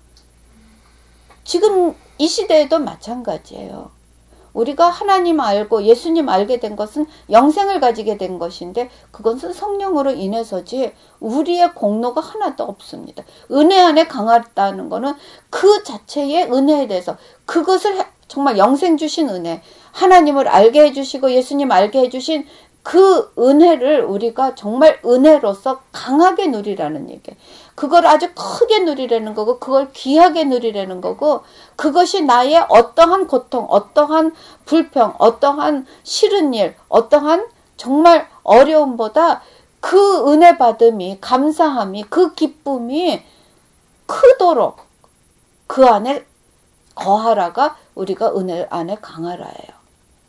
지금 이 시대에도 마찬가지예요. 우리가 하나님 알고 예수님 알게 된 것은 영생을 가지게 된 것인데 그것은 성령으로 인해서지 우리의 공로가 하나도 없습니다. 은혜 안에 강하다는 것은 그 자체의 은혜에 대해서 그것을 정말 영생 주신 은혜, 하나님을 알게 해주시고 예수님 알게 해주신 그 은혜를 우리가 정말 은혜로서 강하게 누리라는 얘기예요. 그걸 아주 크게 누리라는 거고 그걸 귀하게 누리라는 거고 그것이 나의 어떠한 고통, 어떠한 불평, 어떠한 싫은 일, 어떠한 정말 어려움보다 그 은혜 받음이, 감사함이, 그 기쁨이 크도록 그 안에 거하라가 우리가 은혜 안에 강하라예요.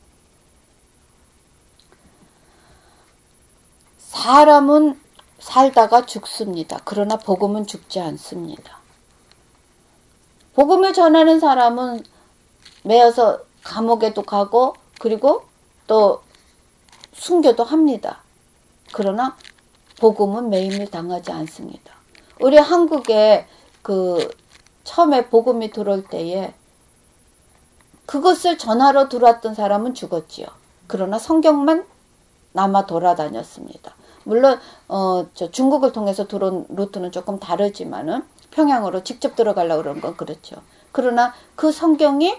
사람은 살다가 죽습니다. 그러나 복음은 죽지 않습니다. 복음을 전하는 사람은 매여서 감옥에도 가고 그리고 또 순교도 합니다. 그러나 복음은 매임을 당하지 않습니다. 우리 한국에 그 처음에 복음이 들어올 때에 그것을 전하러 들어왔던 사람은 죽었지요. 그러나 성경만 남아 돌아다녔습니다. 물론 저 중국을 통해서 들어온 루트는 조금 다르지만은 평양으로 직접 들어가려고 그런 건 그렇죠. 그러나 그 성경이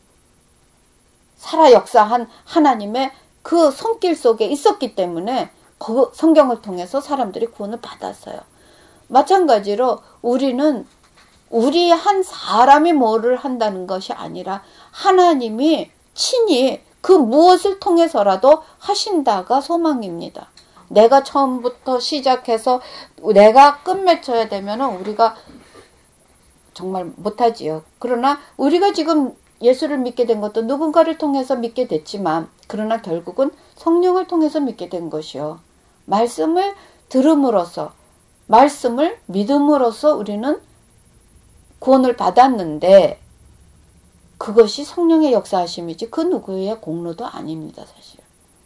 살아 역사한 하나님의 그 손길 속에 있었기 때문에 그 성경을 통해서 사람들이 구원을 받았어요. 마찬가지로 우리는 우리 한 사람이 뭐를 한다는 것이 아니라 하나님이 친히 그 무엇을 통해서라도 하신다가 소망입니다. 내가 처음부터 시작해서 내가 끝맺혀야 되면 우리가 정말 못하지요. 그러나 우리가 지금 예수를 믿게 된 것도 누군가를 통해서 믿게 됐지만 그러나 결국은 성령을 통해서 믿게 된 것이요. 말씀을 들음으로써 말씀을 믿음으로써 우리는 구원을 받았는데 그것이 성령의 역사하심이지 그 누구의 공로도 아닙니다. 사실.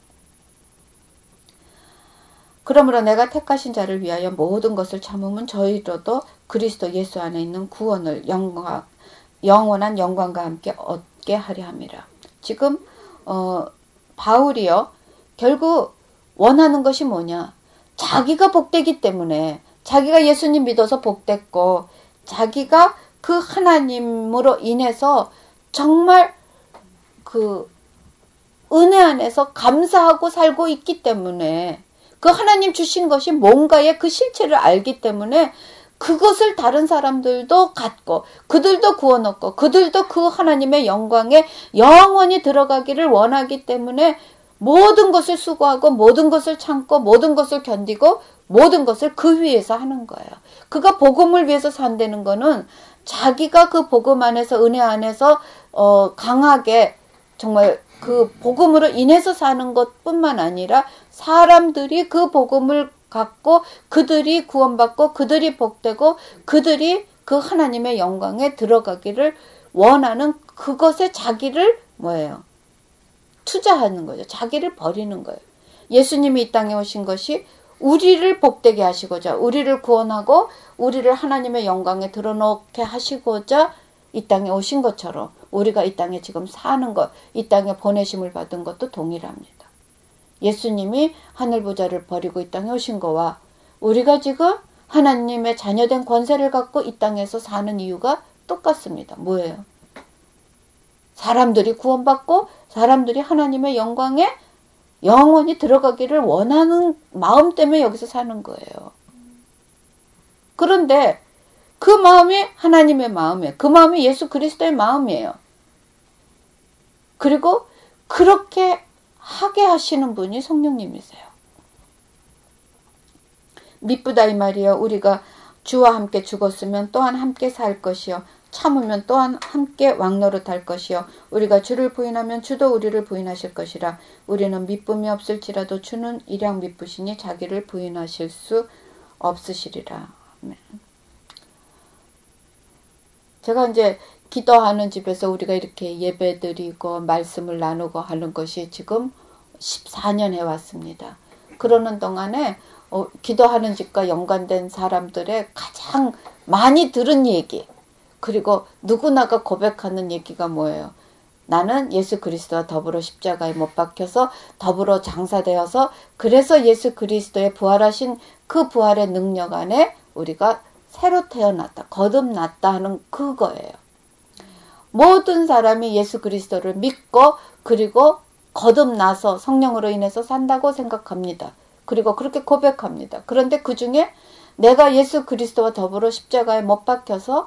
그러므로 내가 택하신 자를 위하여 모든 것을 참으면 저희로도 그리스도 예수 안에 있는 구원을 영원한 영광과 함께 얻게 하려 함이라. 지금 바울이요. 결국 원하는 것이 뭐냐. 자기가 복되기 때문에 자기가 예수님 믿어서 복됐고 자기가 그 하나님으로 인해서 정말 그 은혜 안에서 감사하고 살고 있기 때문에 그 하나님 주신 것이 뭔가의 그 실체를 알기 때문에 그것을 다른 사람들도 갖고 그들도 구원 얻고 그들도 그 하나님의 영광에 영원히 들어가기를 원하기 때문에 모든 것을 수고하고 모든 것을 참고 모든 것을 견디고 모든 것을 그 위해서 하는 거예요. 그가 복음을 위해서 산다는 거는 자기가 그 복음 안에서 은혜 안에서 강하게 정말 그 복음으로 인해서 사는 것뿐만 아니라 사람들이 그 복음을 갖고 그들이 구원받고 그들이 복되고 그들이 그 하나님의 영광에 들어가기를 원하는 그것에 자기를 뭐예요? 투자하는 거죠. 자기를 버리는 거예요. 예수님이 이 땅에 오신 것이 우리를 복되게 하시고자 우리를 구원하고 우리를 하나님의 영광에 드러놓게 하시고자 이 땅에 오신 것처럼 우리가 이 땅에 지금 사는 것, 이 땅에 보내심을 받은 것도 동일합니다. 예수님이 하늘보좌를 버리고 이 땅에 오신 거와 우리가 지금 하나님의 자녀된 권세를 갖고 이 땅에서 사는 이유가 똑같습니다. 뭐예요? 사람들이 구원받고 사람들이 하나님의 영광에 영원히 들어가기를 원하는 마음 때문에 여기서 사는 거예요. 그런데 그 마음이 하나님의 마음이에요. 그 마음이 예수 그리스도의 마음이에요. 그리고 그렇게 하게 하시는 분이 성령님이세요. 미쁘다 이 말이요. 우리가 주와 함께 죽었으면 또한 함께 살 것이요. 참으면 또한 함께 왕노릇할 것이요. 우리가 주를 부인하면 주도 우리를 부인하실 것이라. 우리는 미쁨이 없을지라도 주는 일양 미쁘시니 자기를 부인하실 수 없으시리라. 아멘. 제가 이제 기도하는 집에서 우리가 이렇게 예배드리고 말씀을 나누고 하는 것이 지금 14년 해왔습니다. 그러는 동안에 기도하는 집과 연관된 사람들의 가장 많이 들은 얘기 그리고 누구나가 고백하는 얘기가 뭐예요? 나는 예수 그리스도와 더불어 십자가에 못 박혀서 더불어 장사되어서 그래서 예수 그리스도의 부활하신 그 부활의 능력 안에 우리가 새로 태어났다, 거듭났다 하는 그거예요. 모든 사람이 예수 그리스도를 믿고 그리고 거듭나서 성령으로 인해서 산다고 생각합니다. 그리고 그렇게 고백합니다. 그런데 그 중에 내가 예수 그리스도와 더불어 십자가에 못 박혀서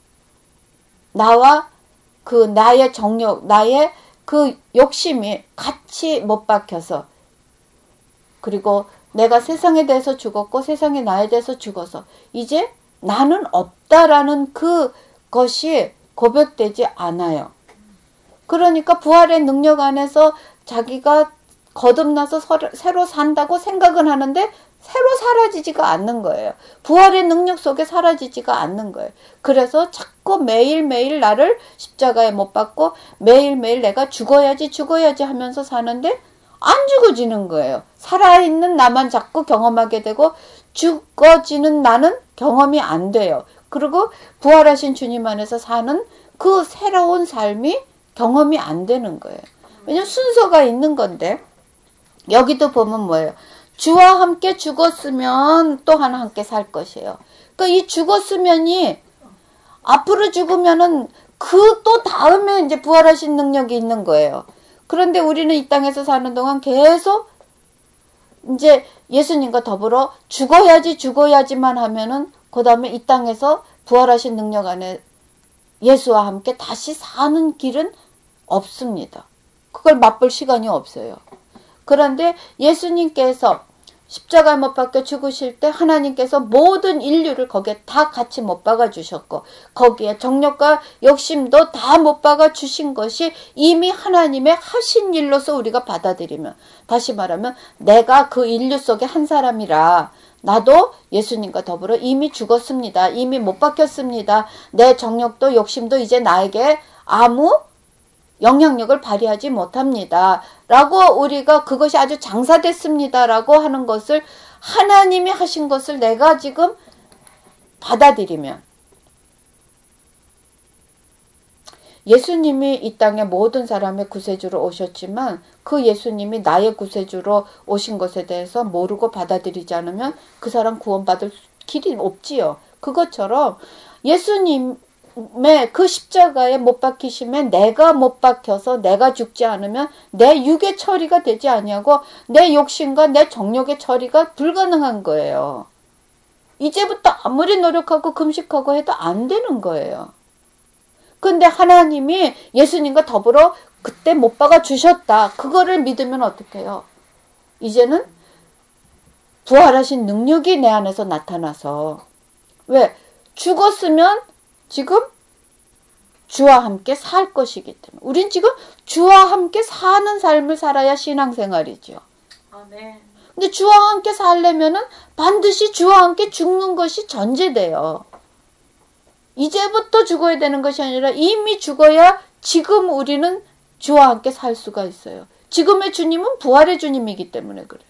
나와 그 나의 정욕, 나의 그 욕심이 같이 못 박혀서 그리고 내가 세상에 대해서 죽었고 세상이 나에 대해서 죽어서 이제 나는 없다라는 그것이 고백되지 않아요. 그러니까 부활의 능력 안에서 자기가 거듭나서 새로 산다고 생각은 하는데 새로 사라지지가 않는 거예요. 부활의 능력 속에 사라지지가 않는 거예요. 그래서 자꾸 매일매일 나를 십자가에 못 박고 매일매일 내가 죽어야지 하면서 사는데 안 죽어지는 거예요. 살아있는 나만 자꾸 경험하게 되고 죽어지는 나는 경험이 안 돼요. 그리고 부활하신 주님 안에서 사는 그 새로운 삶이 경험이 안 되는 거예요. 왜냐면 순서가 있는 건데. 여기도 보면 뭐예요? 주와 함께 죽었으면 또 하나 함께 살 것이에요. 그러니까 이 죽었으면이 앞으로 죽으면은 그 또 다음에 이제 부활하신 능력이 있는 거예요. 그런데 우리는 이 땅에서 사는 동안 계속 이제 예수님과 더불어 죽어야지만 하면은 그 다음에 이 땅에서 부활하신 능력 안에 예수와 함께 다시 사는 길은 없습니다. 그걸 맛볼 시간이 없어요. 그런데 예수님께서 십자가에 못 박혀 죽으실 때 하나님께서 모든 인류를 거기에 다 같이 못 박아 주셨고 거기에 정욕과 욕심도 다 못 박아 주신 것이 이미 하나님의 하신 일로서 우리가 받아들이면, 다시 말하면 내가 그 인류 속의 한 사람이라 나도 예수님과 더불어 이미 죽었습니다. 이미 못 박혔습니다. 내 정욕도 욕심도 이제 나에게 아무 영향력을 발휘하지 못합니다. 라고 우리가 그것이 아주 장사됐습니다. 라고 하는 것을 하나님이 하신 것을 내가 지금 받아들이면, 예수님이 이 땅에 모든 사람의 구세주로 오셨지만 그 예수님이 나의 구세주로 오신 것에 대해서 모르고 받아들이지 않으면 그 사람 구원받을 길이 없지요. 그것처럼 예수님 그 십자가에 못 박히심에 내가 못 박혀서 내가 죽지 않으면 내 육의 처리가 되지 아니하고 내 욕심과 내 정욕의 처리가 불가능한 거예요. 이제부터 아무리 노력하고 금식하고 해도 안 되는 거예요. 근데 하나님이 예수님과 더불어 그때 못 박아 주셨다. 그거를 믿으면 어떻게 해요? 이제는 부활하신 능력이 내 안에서 나타나서, 왜? 죽었으면 지금 주와 함께 살 것이기 때문에 우린 지금 주와 함께 사는 삶을 살아야 신앙생활이죠. 아멘. 근데 주와 함께 살려면은 반드시 주와 함께 죽는 것이 전제돼요. 이제부터 죽어야 되는 것이 아니라 이미 죽어야 지금 우리는 주와 함께 살 수가 있어요. 지금의 주님은 부활의 주님이기 때문에 그래요.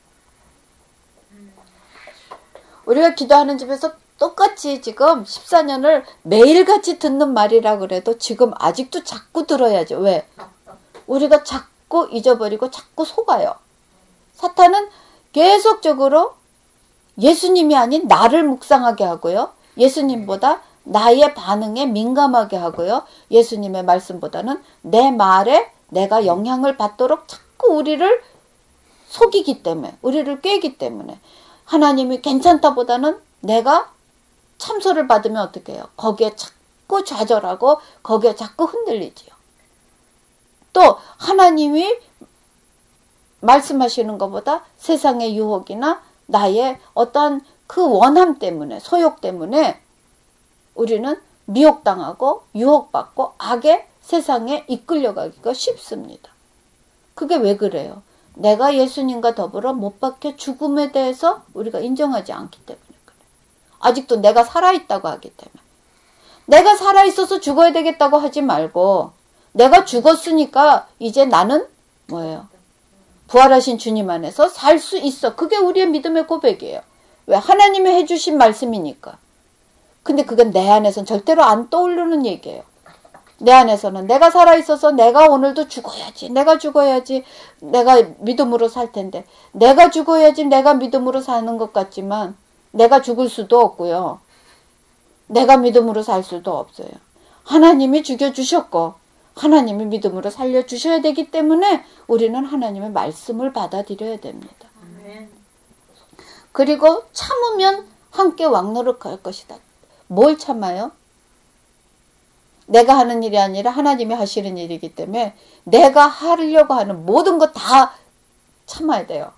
우리가 기도하는 집에서 똑같이 지금 14년을 매일같이 듣는 말이라 그래도 지금 아직도 자꾸 들어야죠. 왜? 우리가 자꾸 잊어버리고 자꾸 속아요. 사탄은 계속적으로 예수님이 아닌 나를 묵상하게 하고요. 예수님보다 나의 반응에 민감하게 하고요. 예수님의 말씀보다는 내 말에 내가 영향을 받도록 자꾸 우리를 속이기 때문에, 우리를 꿰기 때문에, 하나님이 괜찮다 보다는 내가 참소를 받으면 어떻게 해요? 거기에 자꾸 좌절하고 거기에 자꾸 흔들리지요. 또 하나님이 말씀하시는 것보다 세상의 유혹이나 나의 어떤 그 원함 때문에, 소욕 때문에 우리는 미혹당하고 유혹받고 악의 세상에 이끌려가기가 쉽습니다. 그게 왜 그래요? 내가 예수님과 더불어 못 박혀 죽음에 대해서 우리가 인정하지 않기 때문에 그래요. 아직도 내가 살아있다고 하기 때문에. 내가 살아있어서 죽어야 되겠다고 하지 말고 내가 죽었으니까 이제 나는 뭐예요? 부활하신 주님 안에서 살 수 있어. 그게 우리의 믿음의 고백이에요. 왜? 하나님이 해주신 말씀이니까. 근데 그건 내 안에서는 절대로 안 떠오르는 얘기예요. 내 안에서는 내가 살아있어서 내가 오늘도 죽어야지. 내가 죽어야지. 내가 믿음으로 살 텐데. 내가 죽어야지 내가 믿음으로 사는 것 같지만 내가 죽을 수도 없고요. 내가 믿음으로 살 수도 없어요. 하나님이 죽여주셨고 하나님이 믿음으로 살려주셔야 되기 때문에 우리는 하나님의 말씀을 받아들여야 됩니다. 그리고 참으면 함께 왕노릇할 것이다. 뭘 참아요? 내가 하는 일이 아니라 하나님이 하시는 일이기 때문에 내가 하려고 하는 모든 거 다 참아야 돼요.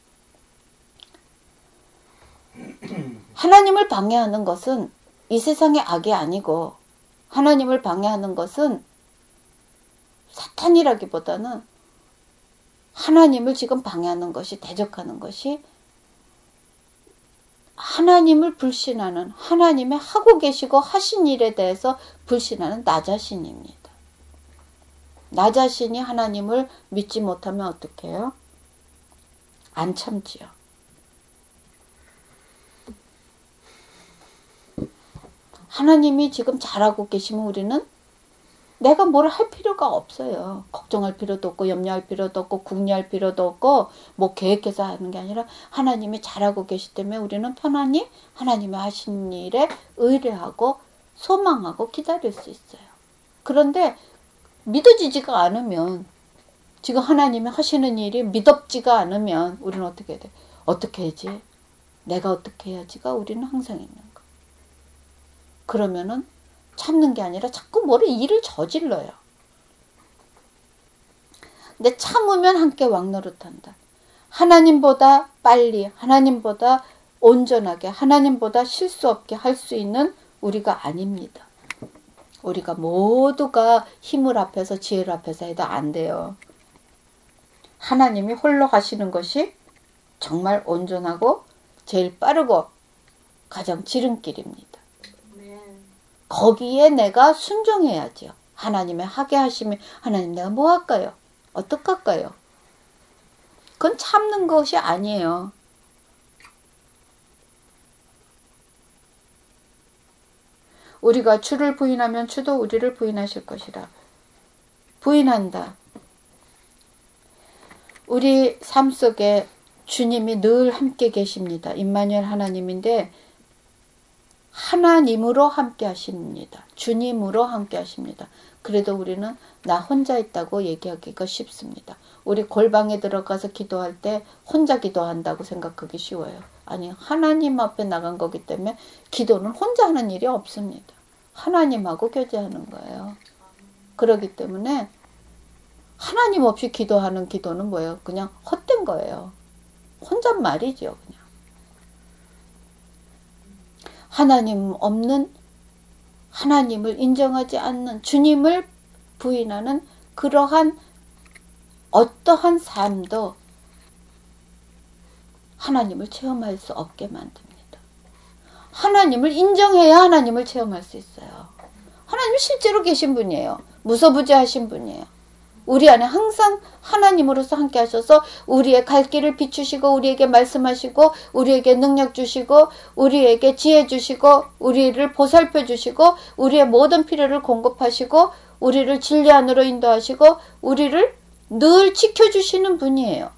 하나님을 방해하는 것은 이 세상의 악이 아니고 하나님을 방해하는 것은 사탄이라기보다는 하나님을 지금 방해하는 것이, 대적하는 것이 하나님을 불신하는, 하나님의 하고 계시고 하신 일에 대해서 불신하는 나 자신입니다. 나 자신이 하나님을 믿지 못하면 어떻게 해요? 안 참지요. 하나님이 지금 잘하고 계시면 우리는 내가 뭘 할 필요가 없어요. 걱정할 필요도 없고 염려할 필요도 없고 궁리할 필요도 없고 뭐 계획해서 하는 게 아니라 하나님이 잘하고 계시기 때문에 우리는 편안히 하나님이 하신 일에 의뢰하고 소망하고 기다릴 수 있어요. 그런데 믿어지지가 않으면, 지금 하나님이 하시는 일이 믿업지가 않으면 우리는 어떻게 해야 돼? 어떻게 해야지? 내가 어떻게 해야지가 우리는 항상 있는 거. 그러면은 참는 게 아니라 자꾸 뭐를 일을 저질러요. 근데 참으면 함께 왕노릇한다. 하나님보다 빨리, 하나님보다 온전하게, 하나님보다 실수 없게 할 수 있는 우리가 아닙니다. 우리가 모두가 힘을 합해서 지혜를 합해서 해도 안 돼요. 하나님이 홀로 하시는 것이 정말 온전하고 제일 빠르고 가장 지름길입니다. 거기에 내가 순종해야죠. 하나님의 하게 하시면 하나님 내가 뭐 할까요? 어떡할까요? 그건 참는 것이 아니에요. 우리가 주를 부인하면 주도 우리를 부인하실 것이라. 부인한다. 우리 삶 속에 주님이 늘 함께 계십니다. 임마누엘 하나님인데 하나님으로 함께 하십니다. 주님으로 함께 하십니다. 그래도 우리는 나 혼자 있다고 얘기하기가 쉽습니다. 우리 골방에 들어가서 기도할 때 혼자 기도한다고 생각하기 쉬워요. 아니, 하나님 앞에 나간 거기 때문에 기도는 혼자 하는 일이 없습니다. 하나님하고 교제하는 거예요. 그렇기 때문에 하나님 없이 기도하는 기도는 뭐예요? 그냥 헛된 거예요. 혼잣말이죠, 그냥. 하나님 없는, 하나님을 인정하지 않는, 주님을 부인하는 그러한 어떠한 삶도 하나님을 체험할 수 없게 만듭니다. 하나님을 인정해야 하나님을 체험할 수 있어요. 하나님이 실제로 계신 분이에요. 무소부재하신 분이에요. 우리 안에 항상 하나님으로서 함께 하셔서 우리의 갈 길을 비추시고 우리에게 말씀하시고 우리에게 능력 주시고 우리에게 지혜 주시고 우리를 보살펴 주시고 우리의 모든 필요를 공급하시고 우리를 진리 안으로 인도하시고 우리를 늘 지켜주시는 분이에요.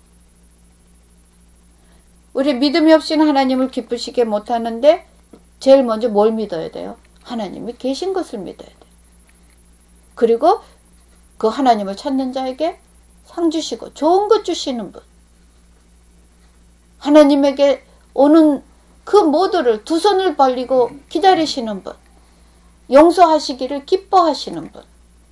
우리 믿음이 없이는 하나님을 기쁘시게 못하는데 제일 먼저 뭘 믿어야 돼요? 하나님이 계신 것을 믿어야 돼요. 그리고 그 하나님을 찾는 자에게 상 주시고 좋은 것 주시는 분. 하나님에게 오는 그 모두를 두 손을 벌리고 기다리시는 분. 용서하시기를 기뻐하시는 분.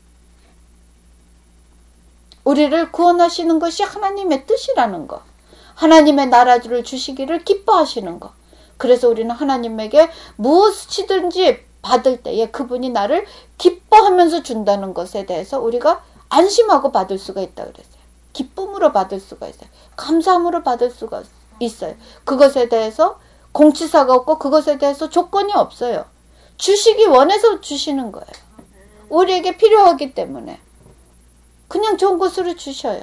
우리를 구원하시는 것이 하나님의 뜻이라는 것. 하나님의 나라를 주시기를 기뻐하시는 것. 그래서 우리는 하나님에게 무엇이든지 받을 때에 그분이 나를 기뻐하면서 준다는 것에 대해서 우리가 안심하고 받을 수가 있다 그랬어요. 기쁨으로 받을 수가 있어요. 감사함으로 받을 수가 있어요. 그것에 대해서 공치사가 없고 그것에 대해서 조건이 없어요. 주시기 원해서 주시는 거예요. 우리에게 필요하기 때문에 그냥 좋은 것으로 주셔요.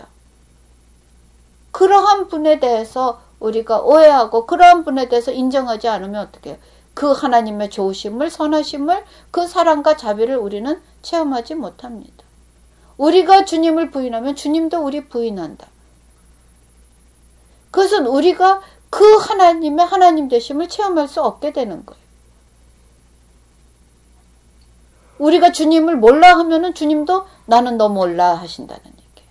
그러한 분에 대해서 우리가 오해하고 그러한 분에 대해서 인정하지 않으면 어떻게 해요? 그 하나님의 좋으심을, 선하심을, 그 사랑과 자비를 우리는 체험하지 못합니다. 우리가 주님을 부인하면 주님도 우리 부인한다. 그것은 우리가 그 하나님의 하나님 되심을 체험할 수 없게 되는 거예요. 우리가 주님을 몰라 하면은 주님도 나는 너 몰라 하신다는 얘기예요.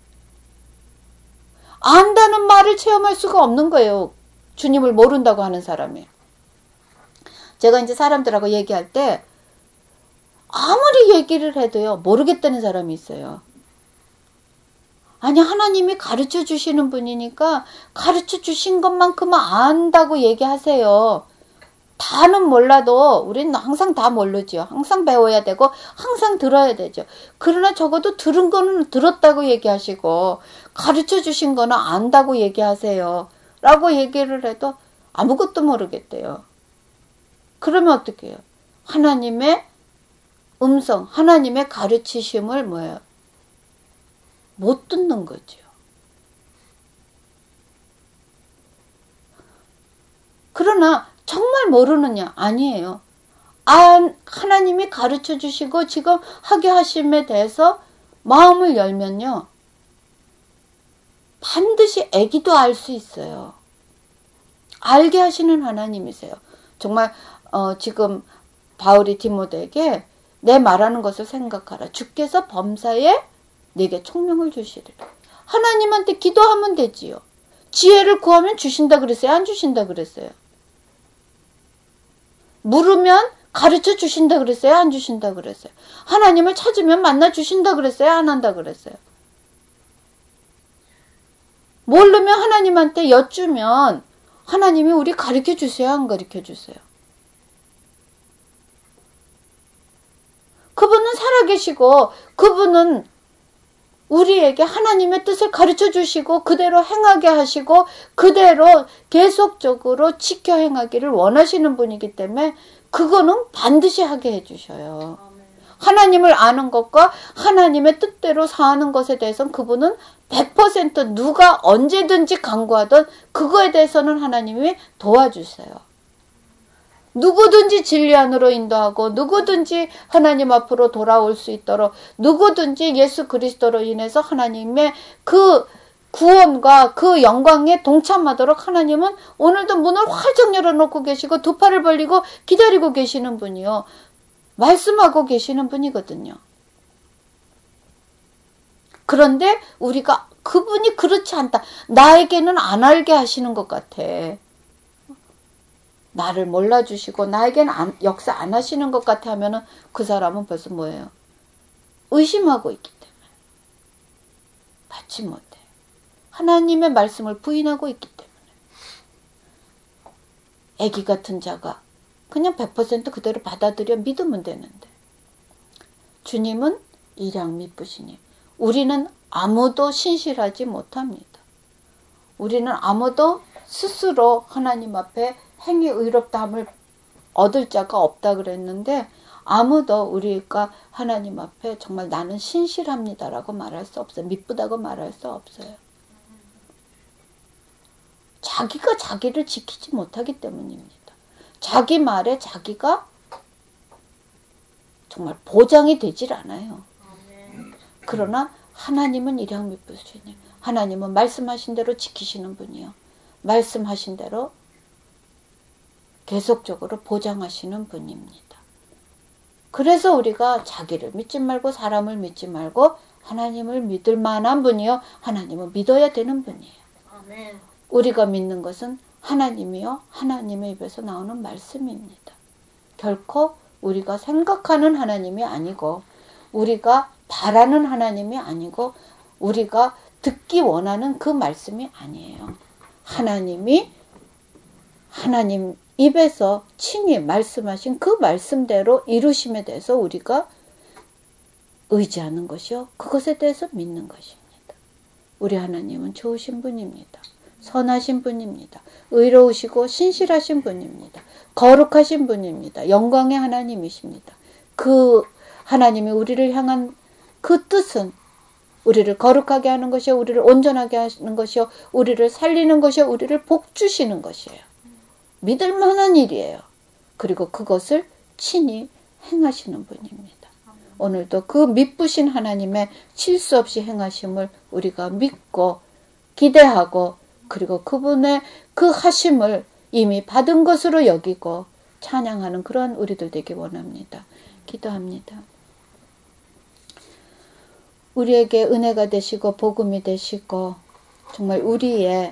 안다는 말을 체험할 수가 없는 거예요. 주님을 모른다고 하는 사람이. 제가 이제 사람들하고 얘기할 때 아무리 얘기를 해도요 모르겠다는 사람이 있어요. 아니 하나님이 가르쳐 주시는 분이니까 가르쳐 주신 것만큼은 안다고 얘기하세요. 다는 몰라도 우리는 항상 다 모르죠. 항상 배워야 되고 항상 들어야 되죠. 그러나 적어도 들은 거는 들었다고 얘기하시고 가르쳐 주신 거는 안다고 얘기하세요. 라고 얘기를 해도 아무것도 모르겠대요. 그러면 어떻게 해요? 하나님의 음성, 하나님의 가르치심을 뭐예요? 못 듣는 거죠. 그러나 정말 모르느냐? 아니에요. 하나님이 가르쳐 주시고 지금 하게 하심에 대해서 마음을 열면요. 반드시 애기도 알 수 있어요. 알게 하시는 하나님이세요. 정말 지금 바울이 디모데에게 내 말하는 것을 생각하라. 주께서 범사에 내게 총명을 주시리라. 하나님한테 기도하면 되지요. 지혜를 구하면 주신다 그랬어요? 안 주신다 그랬어요? 물으면 가르쳐 주신다 그랬어요? 안 주신다 그랬어요? 하나님을 찾으면 만나 주신다 그랬어요? 안 한다 그랬어요? 모르면 하나님한테 여쭈면 하나님이 우리 가르쳐 주세요? 안 가르쳐 주세요? 그분은 살아계시고 그분은 우리에게 하나님의 뜻을 가르쳐 주시고 그대로 행하게 하시고 그대로 계속적으로 지켜 행하기를 원하시는 분이기 때문에 그거는 반드시 하게 해주셔요. 하나님을 아는 것과 하나님의 뜻대로 사는 것에 대해서는 그분은 100% 누가 언제든지 강구하던 그거에 대해서는 하나님이 도와주세요. 누구든지 진리 안으로 인도하고 누구든지 하나님 앞으로 돌아올 수 있도록 누구든지 예수 그리스도로 인해서 하나님의 그 구원과 그 영광에 동참하도록 하나님은 오늘도 문을 활짝 열어놓고 계시고 두 팔을 벌리고 기다리고 계시는 분이요. 말씀하고 계시는 분이거든요. 그런데 우리가 그분이 그렇지 않다. 나에게는 안 알게 하시는 것 같아. 나를 몰라주시고 나에겐 역사 안 하시는 것 같아 하면은 그 사람은 벌써 뭐예요? 의심하고 있기 때문에 받지 못해. 하나님의 말씀을 부인하고 있기 때문에. 애기 같은 자가 그냥 100% 그대로 받아들여 믿으면 되는데 주님은 일양 미쁘시니 우리는 아무도 신실하지 못합니다. 우리는 아무도 스스로 하나님 앞에 행위 의롭다함을 얻을 자가 없다 그랬는데 아무도 우리가 하나님 앞에 정말 나는 신실합니다라고 말할 수 없어요. 미쁘다고 말할 수 없어요. 자기가 자기를 지키지 못하기 때문입니다. 자기 말에 자기가 정말 보장이 되질 않아요. 그러나 하나님은 일양 미쁘시니 하나님은 말씀하신 대로 지키시는 분이요. 말씀하신 대로 계속적으로 보장하시는 분입니다. 그래서 우리가 자기를 믿지 말고 사람을 믿지 말고 하나님을 믿을 만한 분이요. 하나님을 믿어야 되는 분이에요. 아멘. 우리가 믿는 것은 하나님이요. 하나님의 입에서 나오는 말씀입니다. 결코 우리가 생각하는 하나님이 아니고 우리가 바라는 하나님이 아니고 우리가 듣기 원하는 그 말씀이 아니에요. 하나님이 하나님 입에서 친히 말씀하신 그 말씀대로 이루심에 대해서 우리가 의지하는 것이요. 그것에 대해서 믿는 것입니다. 우리 하나님은 좋으신 분입니다. 선하신 분입니다. 의로우시고 신실하신 분입니다. 거룩하신 분입니다. 영광의 하나님이십니다. 그 하나님이 우리를 향한 그 뜻은 우리를 거룩하게 하는 것이요. 우리를 온전하게 하는 것이요. 우리를 살리는 것이요. 우리를 복주시는 것이에요. 믿을 만한 일이에요. 그리고 그것을 친히 행하시는 분입니다. 오늘도 그 미쁘신 하나님의 실수 없이 행하심을 우리가 믿고 기대하고 그리고 그분의 그 하심을 이미 받은 것으로 여기고 찬양하는 그런 우리들 되기 원합니다. 기도합니다. 우리에게 은혜가 되시고 복음이 되시고 정말 우리의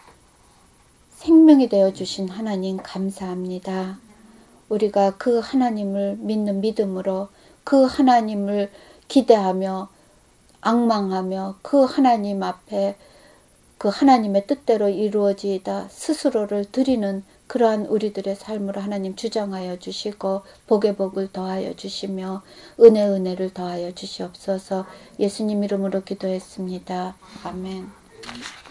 생명이 되어주신 하나님 감사합니다. 우리가 그 하나님을 믿는 믿음으로 그 하나님을 기대하며 앙망하며 그 하나님 앞에 그 하나님의 뜻대로 이루어지다 스스로를 드리는 그러한 우리들의 삶으로 하나님 주장하여 주시고 복의 복을 더하여 주시며 은혜를 더하여 주시옵소서. 예수님 이름으로 기도했습니다. 아멘.